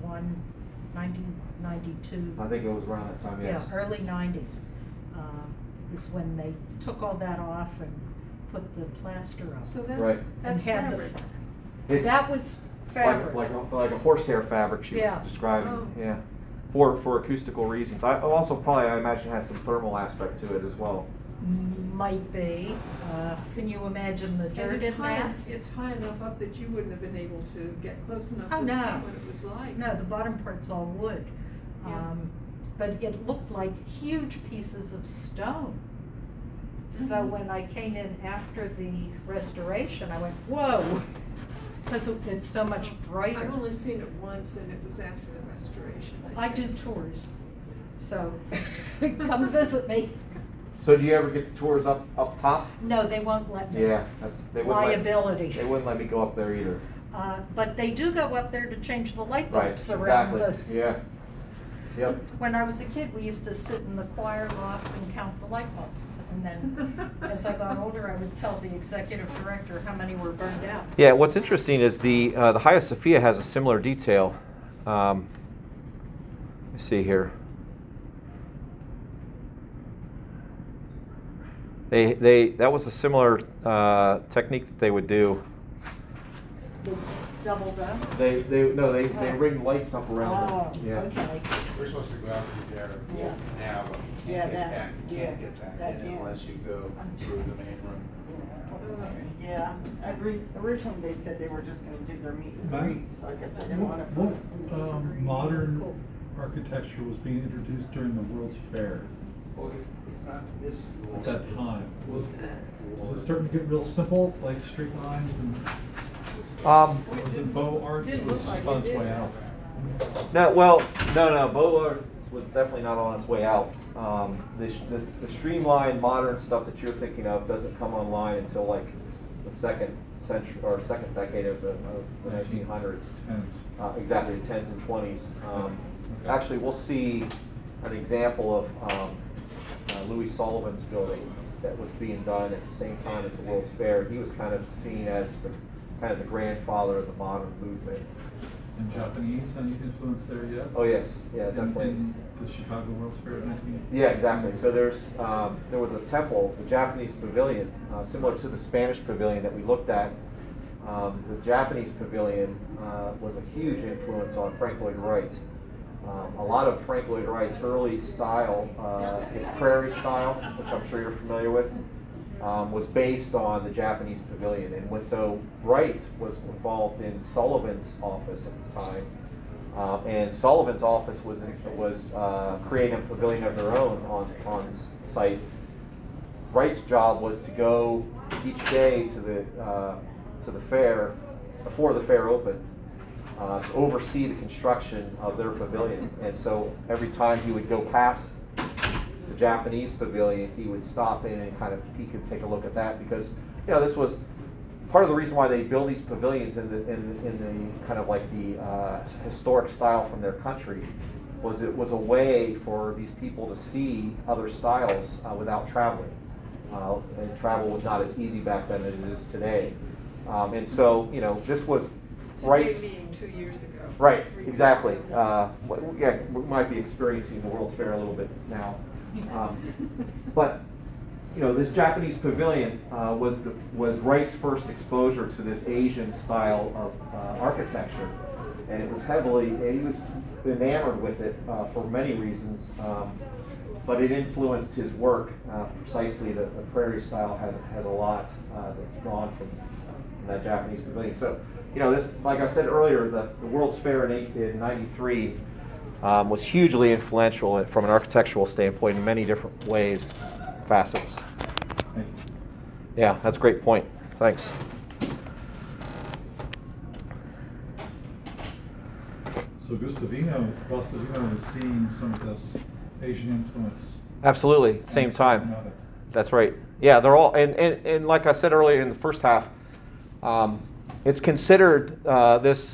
1992. I think it was around that time. Yes. Yeah, early 90s, is when they took all that off and put the plaster up. So Right. that's And had the- fabric. It's That was fabric. like a horsehair fabric she Yeah. was describing. Oh. Yeah. For acoustical reasons. I also probably I imagine has some thermal aspect to it as well. Might be. Can you imagine the And dirt it's in high, that? it's high enough up that you wouldn't have been able to get close enough Oh, to see no. what it was like. No, the bottom part's all wood. Yeah. But it looked like huge pieces of stone. So Mhm. when I came in after the restoration, I went, whoa, because it's so much brighter. I've only seen it once, and it was after the restoration. I do think. tours, so come visit me. So do you ever get the tours up top? No, they won't let me. Yeah, they wouldn't Liability. They wouldn't let me go up there either. But they do go up there to change the light Right. bulbs around Exactly. the. Yeah. Yep. When I was a kid, we used to sit in the choir loft and count the light bulbs. And then, as I got older, I would tell the executive director how many were burned out. Yeah. What's interesting is the Hagia Sophia has a similar detail. Let me see here. That was a similar technique that they would do. Doubled up? They ring lights up around Oh, them. Yeah. okay. We're supposed to go out through there Yeah. now, but you Yeah, can't get that- back, you yeah, can't get that back in can't. unless you go through the main room. Yeah, originally they said they were just gonna do their meet and Right. greet, so I guess they didn't What, want us. modern architecture was being introduced during the World's Fair Well, it's not this school. at that time? Was it starting to get real simple, like street lines and, was it Beaux Arts Didn't was look just like on it, its did way it? out? No. Beaux Arts was definitely not on its way out. The streamlined modern stuff that you're thinking of doesn't come online until like the second century or second decade of the 1900s. Tents. Exactly, the 10s and 20s. Actually, we'll see an example of Louis Sullivan's building that was being done at the same time as the World's Fair. He was kind of seen as the grandfather of the modern movement. And Japanese, any influence there yet? Oh yes, yeah, In- definitely. In the Chicago World's Fair of 19... Yeah, exactly. So there was a temple, the Japanese pavilion, similar to the Spanish pavilion that we looked at. The Japanese pavilion was a huge influence on Frank Lloyd Wright. A lot of Frank Lloyd Wright's early style, his prairie style, which I'm sure you're familiar with, was based on the Japanese pavilion. And so Wright was involved in Sullivan's office at the time. And Sullivan's office was creating a pavilion of their own on site. Wright's job was to go each day to the fair before the fair opened to oversee the construction of their pavilion. And so every time he would go past the Japanese pavilion, he would stop in and kind of peek and take a look at that, because this was part of the reason why they build these pavilions in the kind of like the historic style from their country. It was a way for these people to see other styles without traveling. And travel was not as easy back then as it is today. And so, this was Wright's. Today being 2 years ago. Right, 3 years exactly. ago. We might be experiencing the World's Fair a little bit now. But this Japanese pavilion was Wright's first exposure to this Asian style of architecture, and it was he was enamored with it for many reasons, but it influenced his work. Precisely, the prairie style has a lot that's drawn from that Japanese pavilion. So, this, like I said earlier, the World's Fair in '93 was hugely influential from an architectural standpoint in many different ways, facets. Thank you. Yeah, that's a great point. Thanks. So Gustavino was seeing some of this Asian influence. Absolutely, same time. That's right. Yeah, they're all, and like I said earlier in the first half, it's considered this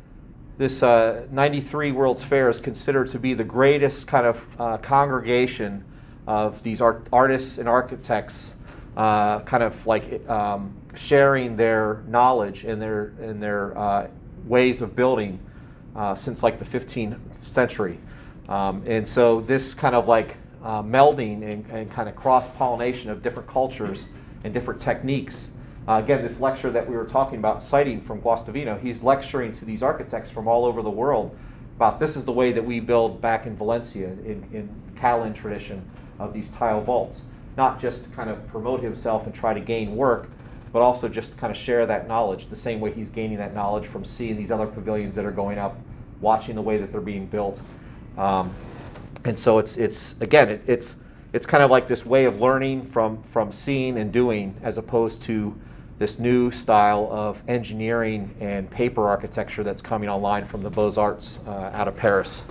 93 World's Fair is considered to be the greatest kind of congregation of these artists and architects, kind of like sharing their knowledge and their ways of building since like the 15th century. And so this kind of like melding and kind of cross-pollination of different cultures and different techniques. Again, this lecture that we were talking about, citing from Guastavino, he's lecturing to these architects from all over the world about this is the way that we build back in Valencia, in Catalan tradition of these tile vaults. Not just to kind of promote himself and try to gain work, but also just to kind of share that knowledge, the same way he's gaining that knowledge from seeing these other pavilions that are going up, watching the way that they're being built. And so it's kind of like this way of learning from seeing and doing, as opposed to this new style of engineering and paper architecture that's coming online from the Beaux-Arts out of Paris.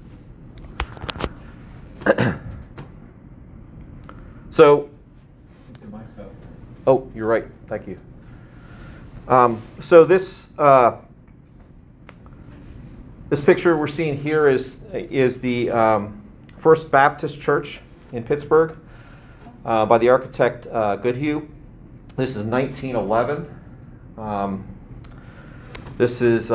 So, The mic's out. oh, you're right. Thank you. So this picture we're seeing here is the First Baptist Church in Pittsburgh by the architect Goodhue. This is 1911. This is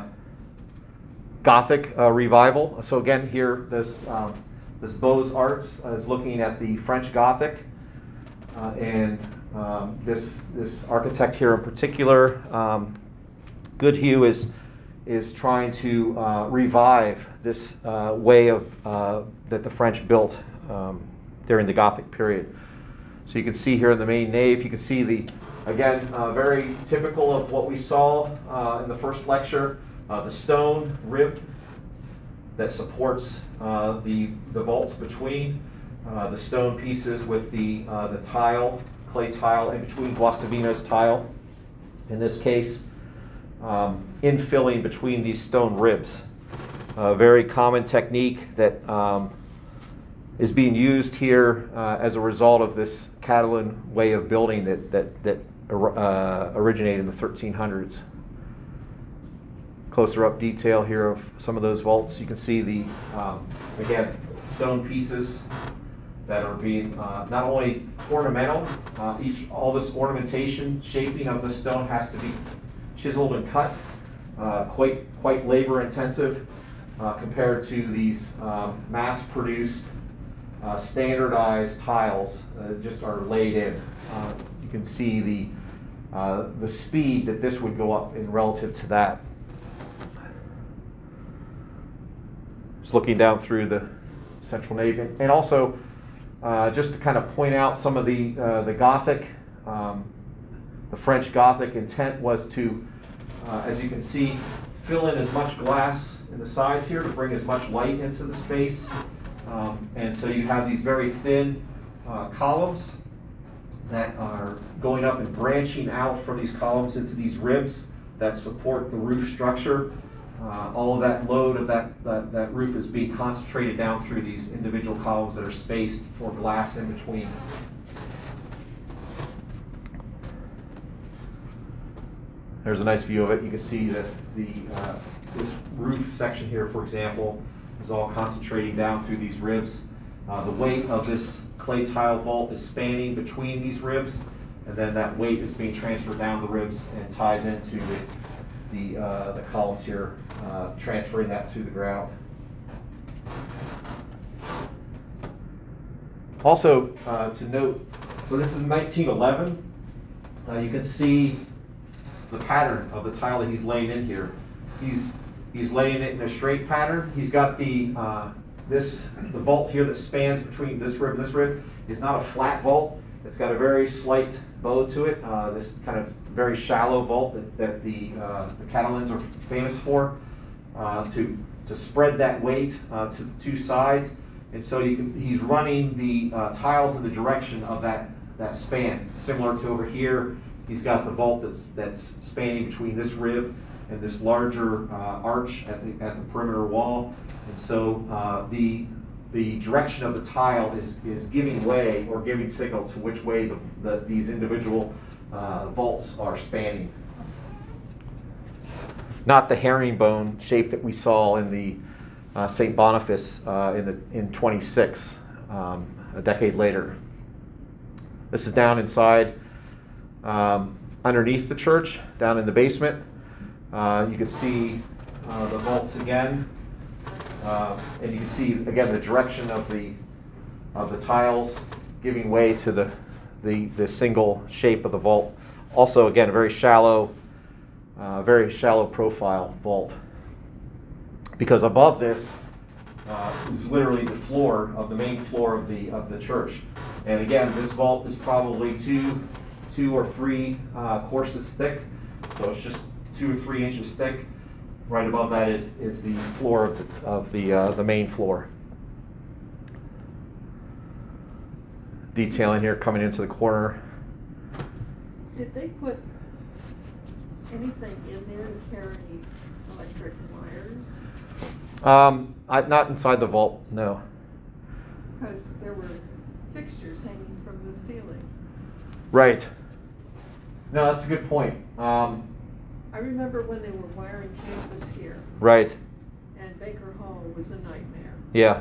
Gothic revival. So again, here this Beaux-Arts is looking at the French Gothic. This architect here in particular, Goodhue, is trying to revive this way of that the French built during the Gothic period. So you can see here in the main nave, you can see again, very typical of what we saw in the first lecture, the stone rib that supports the vaults between the stone pieces with the tile, clay tile in between Guastavino's tile. In this case, infilling between these stone ribs. A very common technique that is being used here as a result of this Catalan way of building that originated in the 1300s. Closer up detail here of some of those vaults. You can see the, again, stone pieces that are being not only ornamental, all this ornamentation, shaping of the stone has to be chiseled and cut, quite labor intensive compared to these mass-produced, standardized tiles that just are laid in. You can see the speed that this would go up in relative to that. Just looking down through the central nave, and also just to kind of point out some of the Gothic, the French Gothic intent was to, as you can see, fill in as much glass in the sides here to bring as much light into the space. And so you have these very thin columns that are going up and branching out from these columns into these ribs that support the roof structure. All of that load of that roof is being concentrated down through these individual columns that are spaced for glass in between. There's a nice view of it. You can see that this roof section here, for example, is all concentrating down through these ribs. The weight of this clay tile vault is spanning between these ribs, and then that weight is being transferred down the ribs and ties into the columns here, transferring that to the ground. Also to note, so this is 1911. You can see the pattern of the tile that he's laying in here. He's laying it in a straight pattern. He's got the vault here that spans between this rib and this rib is not a flat vault. It's got a very slight bow to it. This kind of very shallow vault that the Catalans are famous for, to spread that weight to the two sides. And so he's running the tiles in the direction of that span, similar to over here. He's got the vault that's spanning between this rib and this larger arch at the perimeter wall. And so the direction of the tile is giving way or giving signal to which way these individual vaults are spanning. Not the herringbone shape that we saw in the St. Boniface in 26, a decade later. This is down inside, underneath the church, down in the basement. You can see the vaults again, and you can see again the direction of the tiles giving way to the single shape of the vault. Also, again, a very shallow profile vault, because above this is literally the floor of the main floor of the church. And again, this vault is probably two or three courses thick, so it's just 2 or 3 inches thick. Right above that is the floor of the main floor. Detailing here coming into the corner. Did they put anything in there to carry electric wires? Not inside the vault, no. Because there were fixtures hanging from the ceiling. Right. No, that's a good point. I remember when they were wiring campus here, Right. and Baker Hall was a nightmare. Yeah.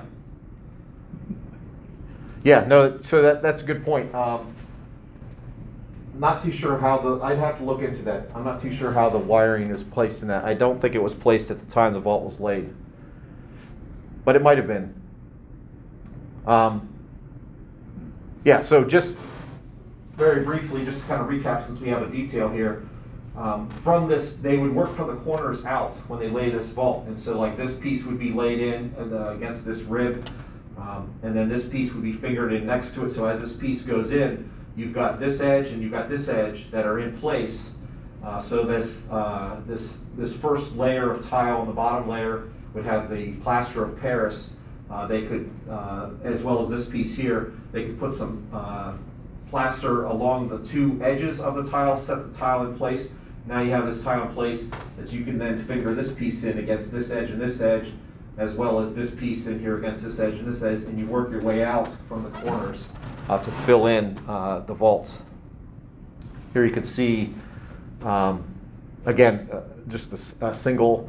Yeah. No. So that's a good point. Not too sure how I'd have to look into that. I'm not too sure how the wiring is placed in that. I don't think it was placed at the time the vault was laid, but it might have been. Yeah. So just very briefly, just to kind of recap since we have a detail here, from this, they would work from the corners out when they lay this vault. And so like this piece would be laid in against this rib, and then this piece would be fingered in next to it. So as this piece goes in, you've got this edge and you've got this edge that are in place. So this first layer of tile on the bottom layer would have the plaster of Paris. They could, as well as this piece here, they could put some plaster along the two edges of the tile, set the tile in place. Now you have this tile in place that you can then finger this piece in against this edge and this edge, as well as this piece in here against this edge and this edge, and you work your way out from the corners to fill in the vaults. Here you can see, again, just a single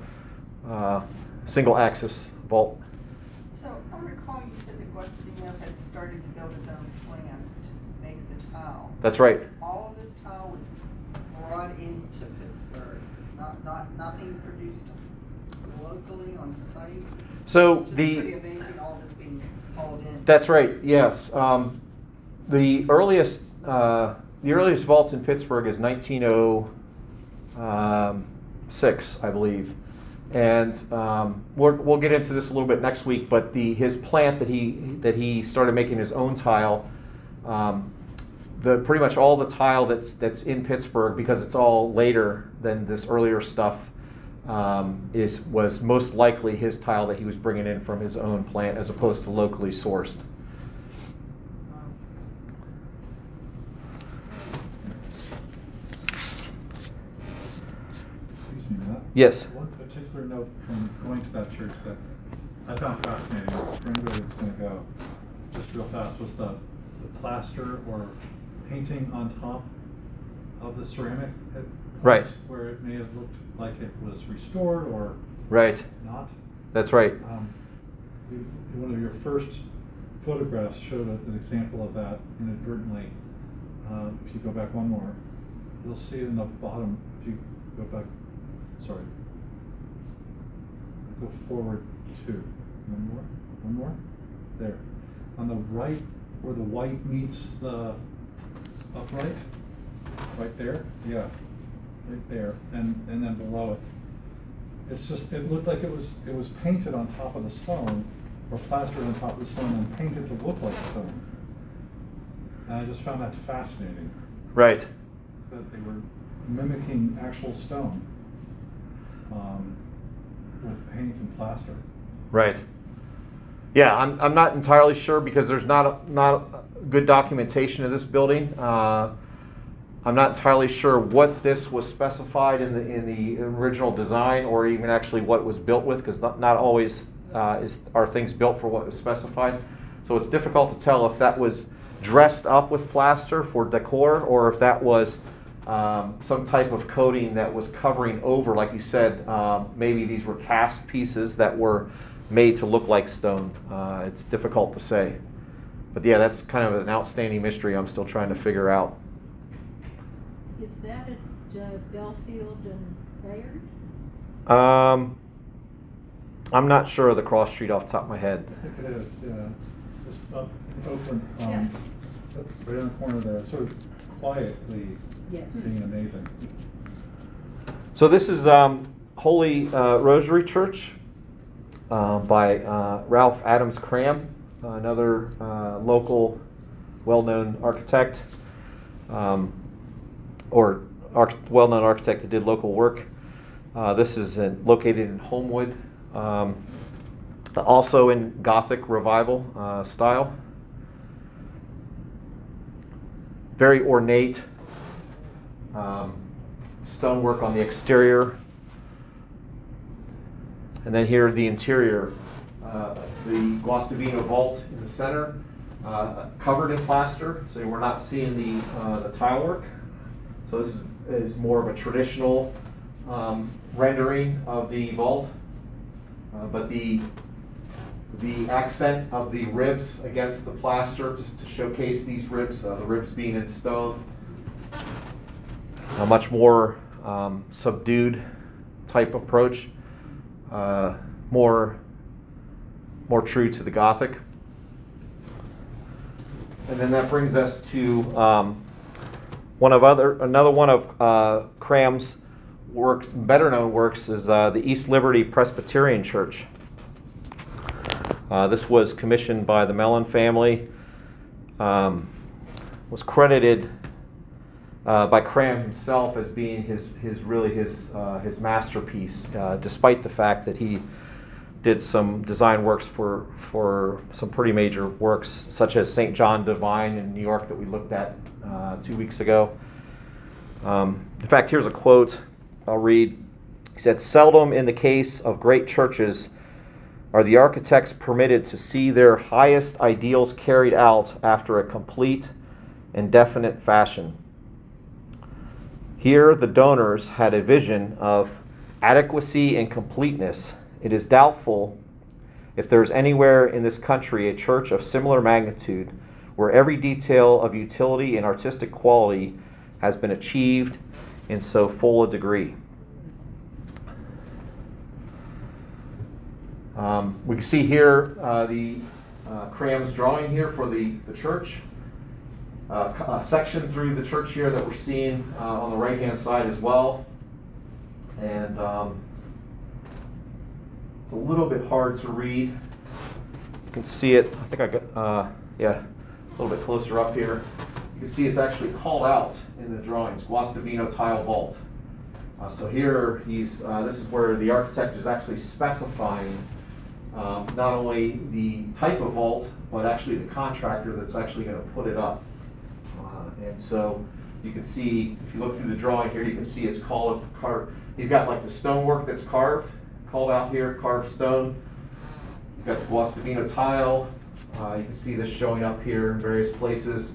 axis vault. So I recall you said that Guastavino had started to build his own plans to make the tile. That's right. All of this tile was brought into Pittsburgh, nothing produced locally on site? So It's just the pretty amazing, all this being hauled in. That's right. Yes. The earliest vaults in Pittsburgh is 1906, I believe, and we'll get into this a little bit next week. But his plant that he started making his own tile, pretty much all the tile that's in Pittsburgh, because it's all later than this earlier stuff, was most likely his tile that he was bringing in from his own plant as opposed to locally sourced. Excuse me, Matt. Yes. One particular note from going to that church that I found fascinating for anybody that's going to go, just real fast, was the plaster or painting on top of the ceramic at Right. points where it may have looked like it was restored or Right. not. That's right. One of your first photographs showed an example of that inadvertently. If you go back one more, you'll see it in the bottom. If you go back, sorry, go forward two. One more. There. On the right, where the white meets the upright, right there. Yeah, right there, and then below it. It's just, it looked like it was painted on top of the stone, or plastered on top of the stone and painted to look like stone. And I just found that fascinating, Right. that they were mimicking actual stone with paint and plaster. Right. Yeah, I'm not entirely sure because there's not good documentation of this building. I'm not entirely sure what this was specified in the original design, or even actually what it was built with, because not always are things built for what was specified. So it's difficult to tell if that was dressed up with plaster for decor, or if that was some type of coating that was covering over, like you said, maybe these were cast pieces that were made to look like stone. It's difficult to say. But yeah, that's kind of an outstanding mystery I'm still trying to figure out. Is that at Belfield and Bayard? I'm not sure of the cross street off the top of my head. I think it is, yeah. Just up open, Yeah. right in the corner there, sort of quietly Yes. being amazing. So this is Holy Rosary Church by Ralph Adams Cram, another local well-known architect, well-known architect that did local work. This is located in Homewood, also in Gothic Revival style. Very ornate stonework on the exterior. And then here the interior, the Guastavino vault in the center, covered in plaster, so we're not seeing the tile work. So this is more of a traditional rendering of the vault, but the accent of the ribs against the plaster to showcase these ribs, the ribs being in stone, a much more subdued type approach, more true to the Gothic. And then that brings us to Another one of Cram's works, better known works, is the East Liberty Presbyterian Church. This was commissioned by the Mellon family. Was credited by Cram himself as being his masterpiece, despite the fact that he did some design works for some pretty major works, such as St. John Divine in New York that we looked at 2 weeks ago. In fact, here's a quote I'll read. He said, "Seldom in the case of great churches are the architects permitted to see their highest ideals carried out after a complete and definite fashion. Here the donors had a vision of adequacy and completeness. It is doubtful if there is anywhere in this country a church of similar magnitude where every detail of utility and artistic quality has been achieved in so full a degree." We can see here the Cram's drawing here for the church. A section through the church here that we're seeing on the right hand side as well. And it's a little bit hard to read. You can see it, I think I got, a little bit closer up here. You can see it's actually called out in the drawings, Guastavino tile vault. So here this is where the architect is actually specifying not only the type of vault, but actually the contractor that's actually going to put it up. And so you can see, if you look through the drawing here, you can see it's carved. He's got like the stonework that's called out here, carved stone. He's got the Guastavino tile. You can see this showing up here in various places,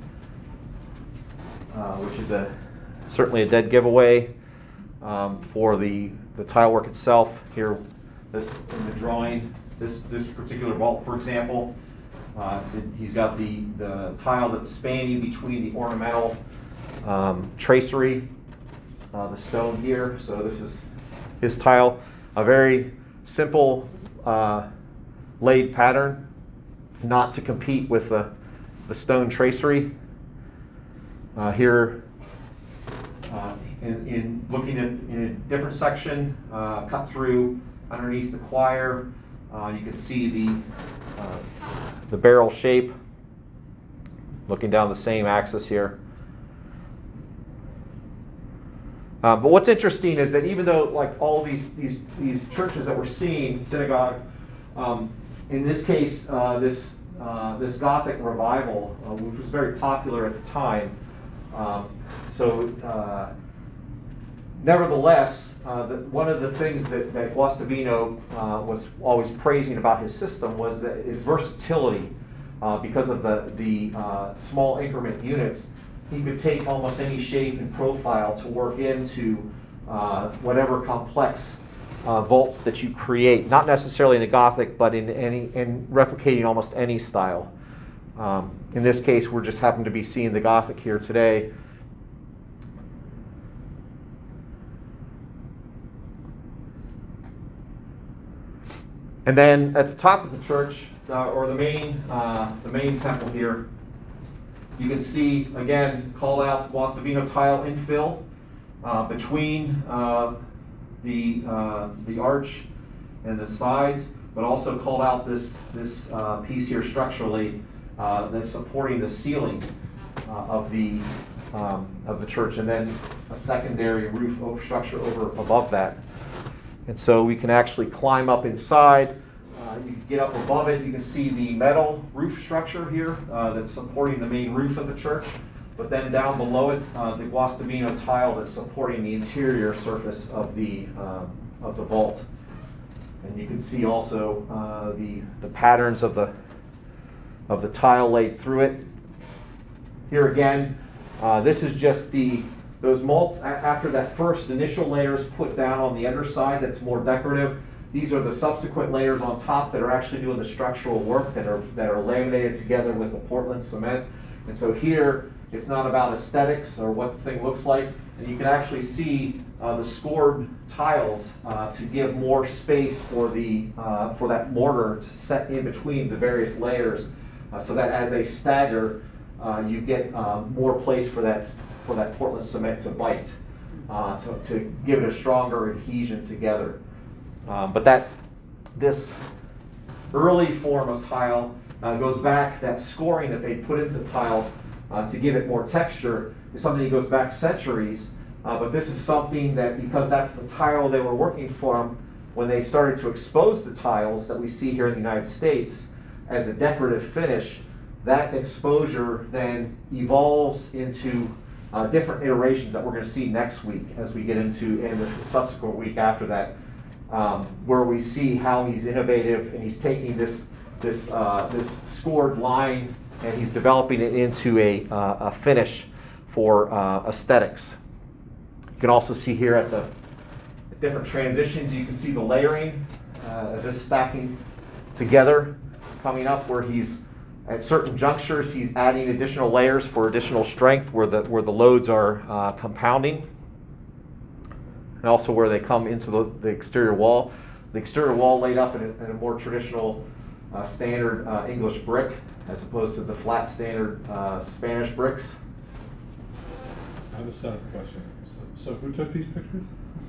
which is certainly a dead giveaway for the tile work itself. Here, this in the drawing, this particular vault, for example, he's got the tile that's spanning between the ornamental tracery, the stone here. So this is his tile, a very simple laid pattern, not to compete with the stone tracery. Here, in looking at in a different section, cut through underneath the choir, you can see the barrel shape, looking down the same axis here. But what's interesting is that even though, like all these churches that we're seeing, synagogue, in this case, this Gothic revival, which was very popular at the time, nevertheless, one of the things that Guastavino was always praising about his system was that its versatility. Because of the small increment units, he could take almost any shape and profile to work into whatever complex vaults that you create. Not necessarily in the Gothic, but in replicating almost any style. In this case, we're just happen to be seeing the Gothic here today. And then at the top of the church, or the main temple here, you can see again called out Guastavino tile infill between the arch and the sides, but also called out this piece here structurally that's supporting the ceiling of the church, and then a secondary roof structure above that. And so we can actually climb up inside. You can get up above it. You can see the metal roof structure here that's supporting the main roof of the church. But then down below it, the Guastavino tile that's supporting the interior surface of the vault. And you can see also the patterns of the tile laid through it. Here again, this is just after that first initial layer is put down on the underside that's more decorative. These are the subsequent layers on top that are actually doing the structural work, that are laminated together with the Portland cement. And so here, it's not about aesthetics or what the thing looks like. And you can actually see the scored tiles to give more space for that mortar to set in between the various layers, so that as they stagger, you get more place for that Portland cement to bite, to give it a stronger adhesion together. But this early form of tile goes back, that scoring that they put into tile to give it more texture is something that goes back centuries. But this is something that, because that's the tile they were working from when they started to expose the tiles that we see here in the United States as a decorative finish, that exposure then evolves into different iterations that we're going to see next week as we get into in the subsequent week after that, where we see how he's innovative and he's taking this scored line and he's developing it into a finish for aesthetics. You can also see here at the different transitions, you can see the layering, this stacking together, coming up where he's at certain junctures, he's adding additional layers for additional strength where the loads are compounding, and also where they come into the exterior wall. The exterior wall laid up in a more traditional standard English brick as opposed to the flat standard Spanish bricks. I have a setup question. So who took these pictures?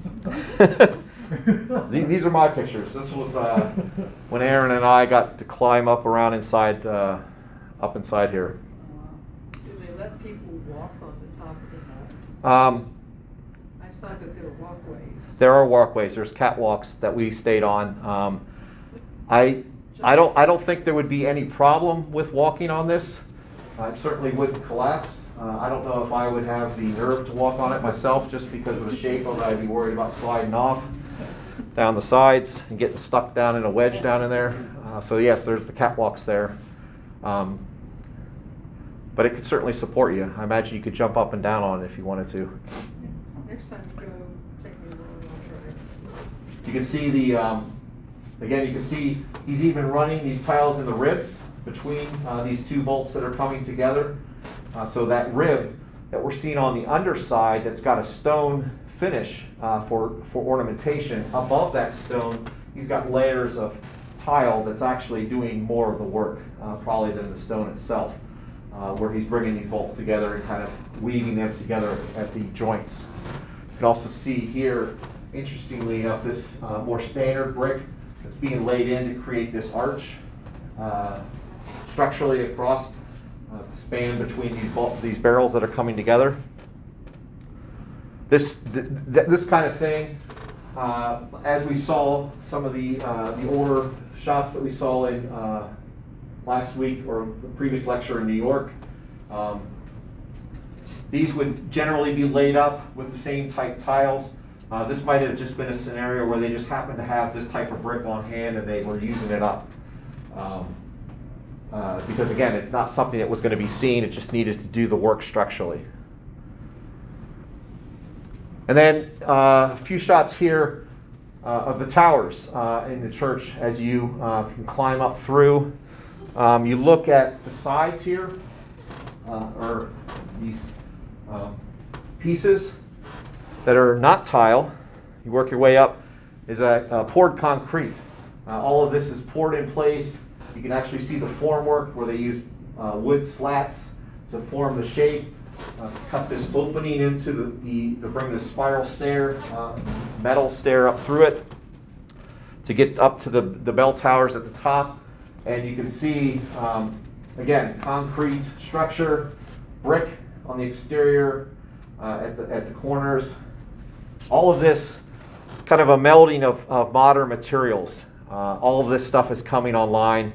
These are my pictures. This was when Aaron and I got to climb up around inside, up inside here. Do they let people walk on the top of the mountain? I saw that there were walkways. There are walkways. There's catwalks that we stayed on. I don't think there would be any problem with walking on this. It certainly wouldn't collapse. I don't know if I would have the nerve to walk on it myself just because of the shape of it. I'd be worried about sliding off down the sides and getting stuck down in a wedge down in there. So yes, there's the catwalks there. But it could certainly support you. I imagine you could jump up and down on it if you wanted to. Next time you go, take me along, I'll try it. You can see the, again, you can see he's even running these tiles in the ribs between these two bolts that are coming together. So that rib that we're seeing on the underside that's got a stone finish for ornamentation, above that stone, he's got layers of tile that's actually doing more of the work, probably than the stone itself, where he's bringing these bolts together and kind of weaving them together at the joints. You can also see here, interestingly enough, this more standard brick that's being laid in to create this arch structurally across the span between these barrels that are coming together. This kind of thing, as we saw some of the older shots that we saw in last week or the previous lecture in New York, these would generally be laid up with the same type tiles. This might have just been a scenario where they just happened to have this type of brick on hand and they were using it up. Because again, it's not something that was going to be seen, it just needed to do the work structurally. And then a few shots here of the towers in the church as you can climb up through. You look at the sides here, or these pieces that are not tile. You work your way up, is a poured concrete. All of this is poured in place. You can actually see the formwork where they use wood slats to form the shape, to cut this opening into to bring the spiral stair, metal stair up through it, to get up to the bell towers at the top. And you can see, again, concrete structure, brick on the exterior, at the corners. All of this kind of a melding of modern materials. All of this stuff is coming online,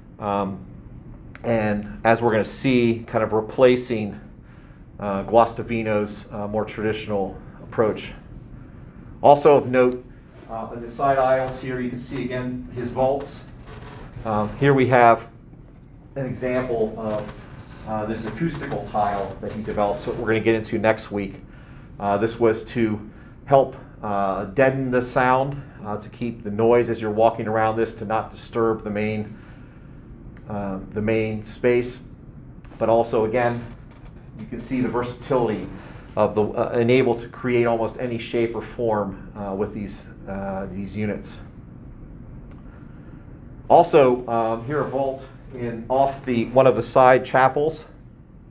and as we're going to see, kind of replacing Guastavino's more traditional approach. Also of note, in the side aisles here, you can see again his vaults. Here we have an example of this acoustical tile that he developed, so we're going to get into next week. This was to help deaden the sound, to keep the noise as you're walking around this, to not disturb the main space. But also, again, you can see the versatility of the and able to create almost any shape or form with these units. Also, here a vault in off one of the side chapels.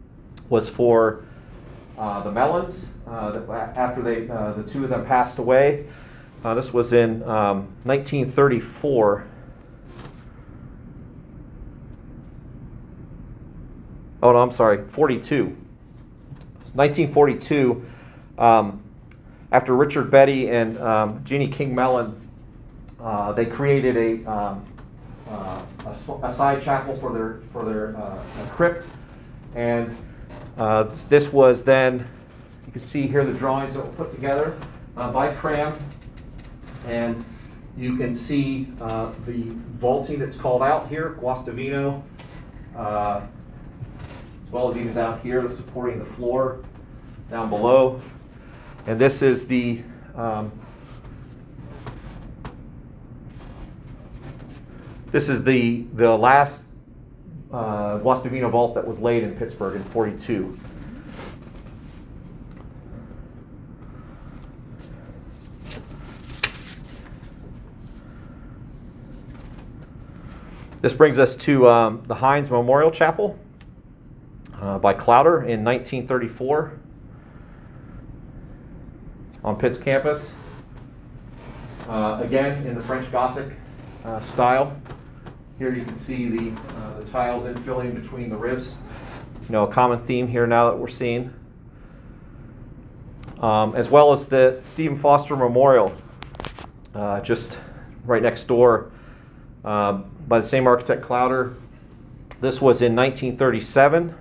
was for the Mellons. After the two of them passed away, this was in 1934. Oh no, I'm sorry, 42. It's 1942. After Richard Betty and Jeannie King Mellon, they created a side chapel for their crypt, and this was then, you can see here the drawings that were put together by Cram, and you can see the vaulting that's called out here, Guastavino, as well as even down here, supporting the floor down below. And this is the last Guastavino vault that was laid in Pittsburgh in 42. This brings us to the Heinz Memorial Chapel by Clowder in 1934 on Pitt's campus. Again, in the French Gothic style. Here you can see the tiles infilling between the ribs. You know, a common theme here now that we're seeing. As well as the Stephen Foster Memorial, just right next door, by the same architect, Clowder. This was in 1937.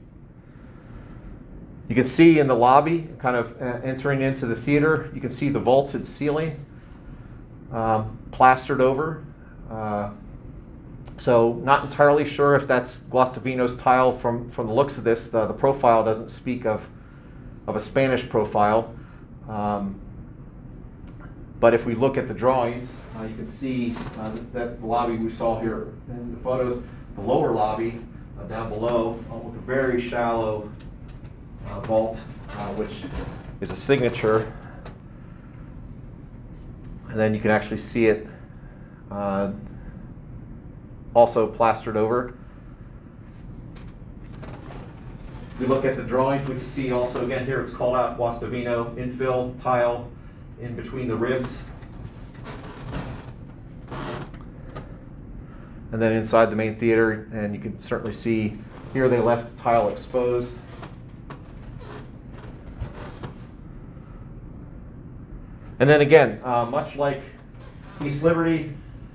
You can see in the lobby, kind of entering into the theater, you can see the vaulted ceiling, plastered over. So not entirely sure if that's Guastavino's tile from the looks of this. The profile doesn't speak of a Spanish profile. But if we look at the drawings, you can see that the lobby we saw here in the photos, the lower lobby down below with a very shallow vault, which is a signature. And then you can actually see it also plastered over. If we look at the drawings, we can see also again here it's called out Guastavino infill tile in between the ribs. And then inside the main theater, and you can certainly see here they left the tile exposed. And then again, much like East Liberty,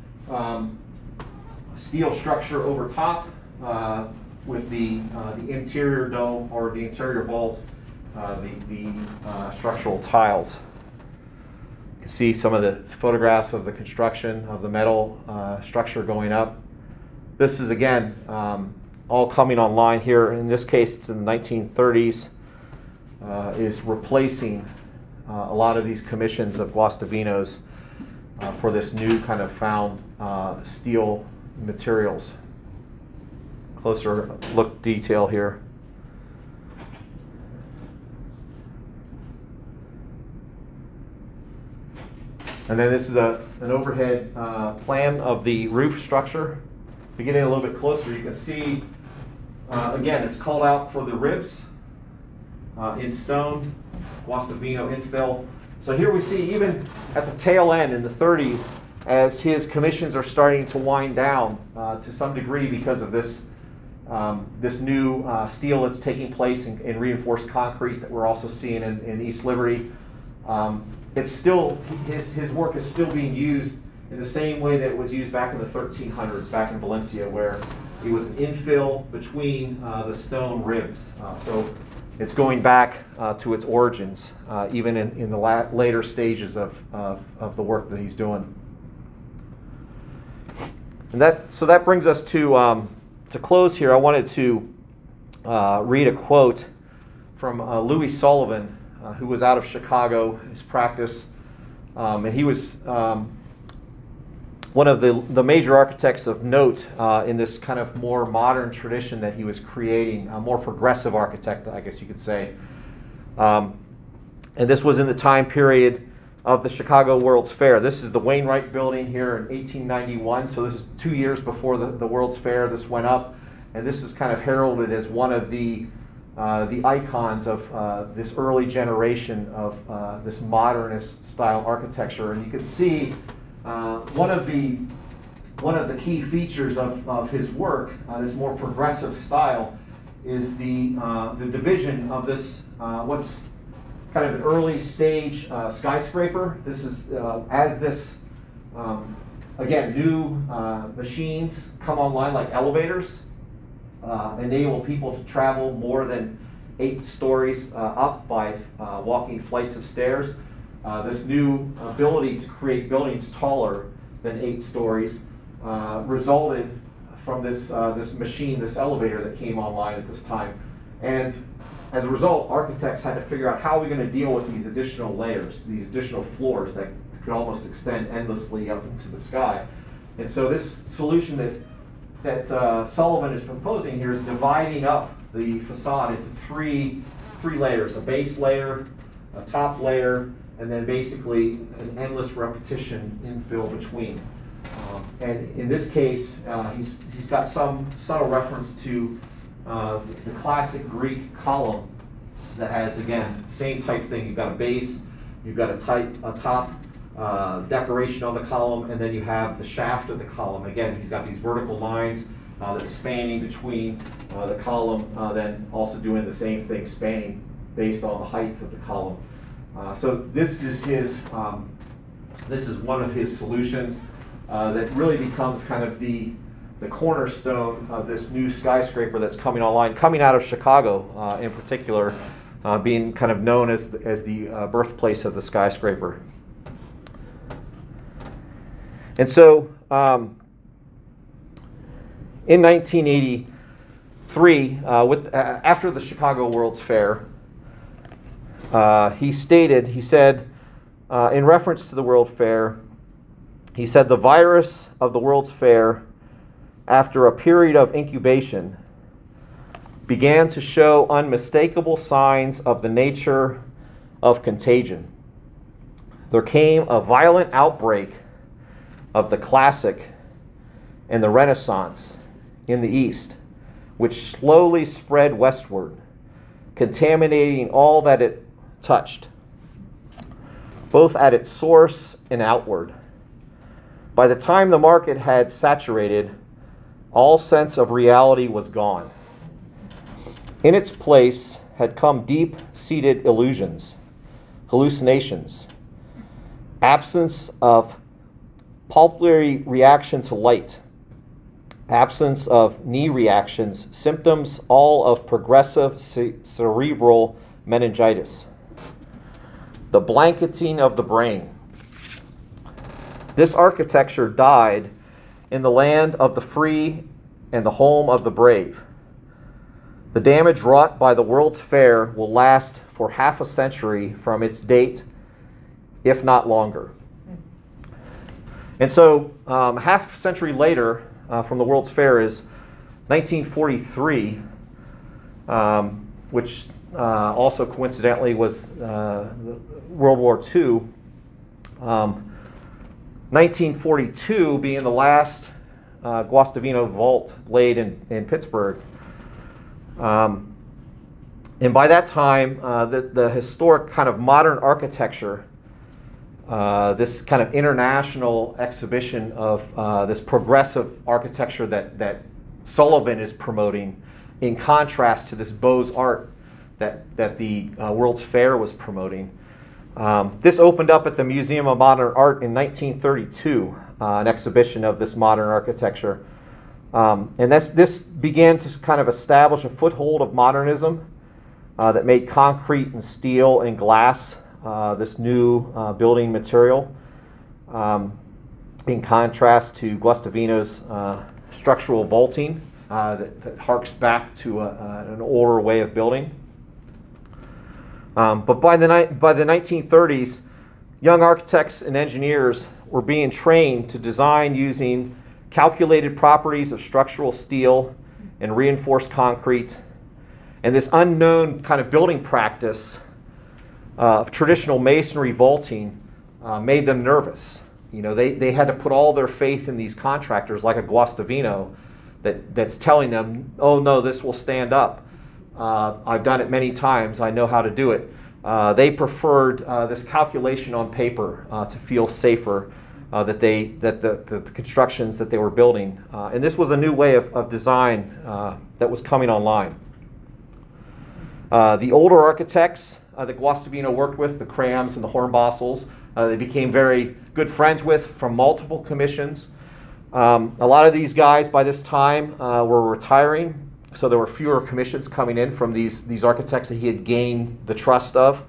steel structure over top with the interior dome or the interior vault, the structural tiles. You can see some of the photographs of the construction of the metal structure going up. This is again all coming online here. In this case, it's in the 1930s. Is replacing a lot of these commissions of Guastavino's for this new kind of found steel materials. Closer look detail here. And then this is an overhead plan of the roof structure. If you get in a little bit closer, you can see, again, it's called out for the ribs in stone, Guastavino infill. So here we see even at the tail end in the 30s, as his commissions are starting to wind down to some degree because of this this new steel that's taking place in reinforced concrete that we're also seeing in East Liberty. It's still, his work is still being used in the same way that it was used back in the 1300s, back in Valencia, where it was an infill between the stone ribs. So it's going back to its origins, even in the later stages of the work that he's doing. And that brings us to close here. I wanted to read a quote from Louis Sullivan, who was out of Chicago, his practice, and he was one of the major architects of note in this kind of more modern tradition that he was creating, a more progressive architect, I guess you could say. And this was in the time period of the Chicago World's Fair. This is the Wainwright Building here in 1891, so this is 2 years before the World's Fair this went up, and this is kind of heralded as one of the the icons of this early generation of this modernist style architecture. And you can see one of the key features of his work, this more progressive style, is the division of this what's kind of an early stage skyscraper. This is as this again, new machines come online, like elevators, enable people to travel more than 8 stories up by walking flights of stairs. This new ability to create buildings taller than 8 stories resulted from this machine, this elevator that came online at this time. And as a result, architects had to figure out how are we going to deal with these additional layers, these additional floors that could almost extend endlessly up into the sky. And so this solution that Sullivan is proposing here is dividing up the facade into three layers: a base layer, a top layer, and then basically an endless repetition infill between. And in this case, he's got some subtle reference to the classic Greek column that has, again, same type thing. You've got a base, you've got a top decoration on the column, and then you have the shaft of the column. Again, he's got these vertical lines that's spanning between the column, then also doing the same thing, spanning based on the height of the column. So this is one of his solutions that really becomes kind of the cornerstone of this new skyscraper that's coming online, coming out of Chicago in particular, being kind of known as the birthplace of the skyscraper. And so in 1983, after the Chicago World's Fair, he said, in reference to the World Fair, he said, "The virus of the World's Fair, after a period of incubation, began to show unmistakable signs of the nature of contagion. There came a violent outbreak of the classic and the Renaissance in the East, which slowly spread westward, contaminating all that it touched, both at its source and outward. By the time the market had saturated, all sense of reality was gone. In its place had come deep-seated illusions, hallucinations, absence of pulmonary reaction to light, absence of knee reactions, symptoms all of progressive cerebral meningitis, the blanketing of the brain. This architecture died in the land of the free and the home of the brave. The damage wrought by the World's Fair will last for half a century from its date, if not longer." And so half a century later from the World's Fair is 1943, which also coincidentally was World War II. 1942 being the last Guastavino vault laid in Pittsburgh. And by that time, the historic kind of modern architecture, this kind of international exhibition of this progressive architecture that Sullivan is promoting, in contrast to this Beaux-Arts that the World's Fair was promoting. This opened up at the Museum of Modern Art in 1932, an exhibition of this modern architecture. And this began to kind of establish a foothold of modernism that made concrete and steel and glass this new building material, in contrast to Guastavino's structural vaulting that harks back to an older way of building. But by the 1930s, young architects and engineers were being trained to design using calculated properties of structural steel and reinforced concrete. And this unknown kind of building practice of traditional masonry vaulting made them nervous. You know, they had to put all their faith in these contractors like a Guastavino that's telling them, oh no, this will stand up. I've done it many times. I know how to do it. They preferred this calculation on paper to feel safer that the constructions that they were building. And this was a new way of design that was coming online. The older architects that Guastavino worked with, the Krams and the Hornbossels, they became very good friends with from multiple commissions. A lot of these guys by this time were retiring, so there were fewer commissions coming in from these architects that he had gained the trust of,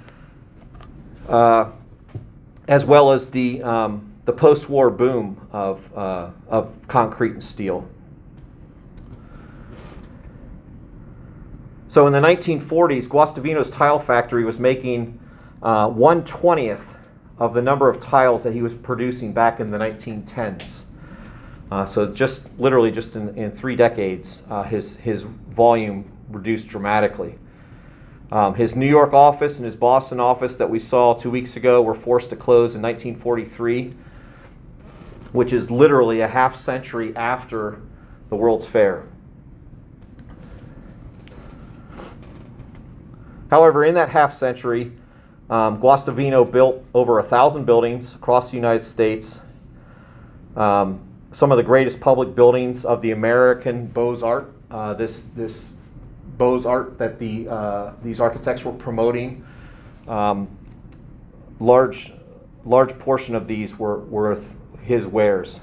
as well as the post-war boom of concrete and steel. So in the 1940s, Guastavino's tile factory was making 1/20th of the number of tiles that he was producing back in the 1910s. So literally just in 3 decades, his volume reduced dramatically. His New York office and his Boston office that we saw 2 weeks ago were forced to close in 1943, which is literally a half century after the World's Fair. However, in that half century, Guastavino built over 1,000 buildings across the United States. Some of the greatest public buildings of the American Beaux-Arts, this Beaux-Arts that these architects were promoting, large portion of these were his wares.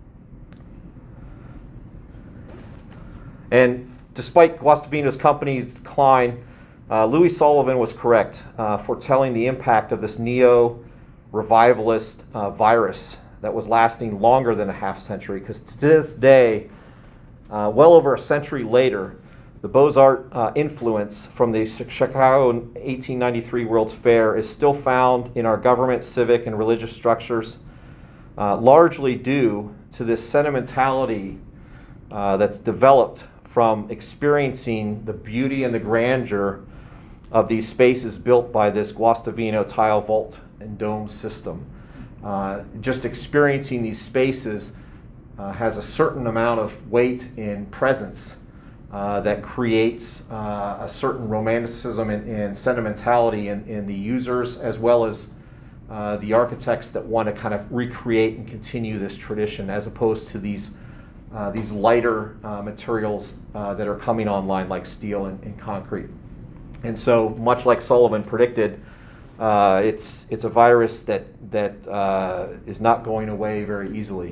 And despite Guastavino's company's decline, Louis Sullivan was correct, foretelling the impact of this neo-revivalist virus that was lasting longer than a half century, because to this day, well over a century later, the Beaux-Arts influence from the Chicago 1893 World's Fair is still found in our government, civic, and religious structures, largely due to this sentimentality that's developed from experiencing the beauty and the grandeur of these spaces built by this Guastavino tile vault and dome system. Just experiencing these spaces has a certain amount of weight and presence that creates a certain romanticism and sentimentality in the users, as well as the architects that want to kind of recreate and continue this tradition, as opposed to these lighter materials that are coming online, like steel and concrete. And so, much like Sullivan predicted, it's a virus that is not going away very easily.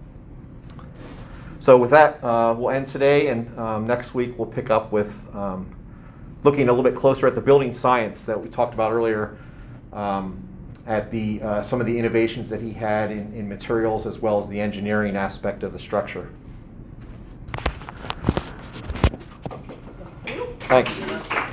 So with that, we'll end today, and next week we'll pick up with looking a little bit closer at the building science that we talked about earlier, at some of the innovations that he had in materials, as well as the engineering aspect of the structure. Thanks.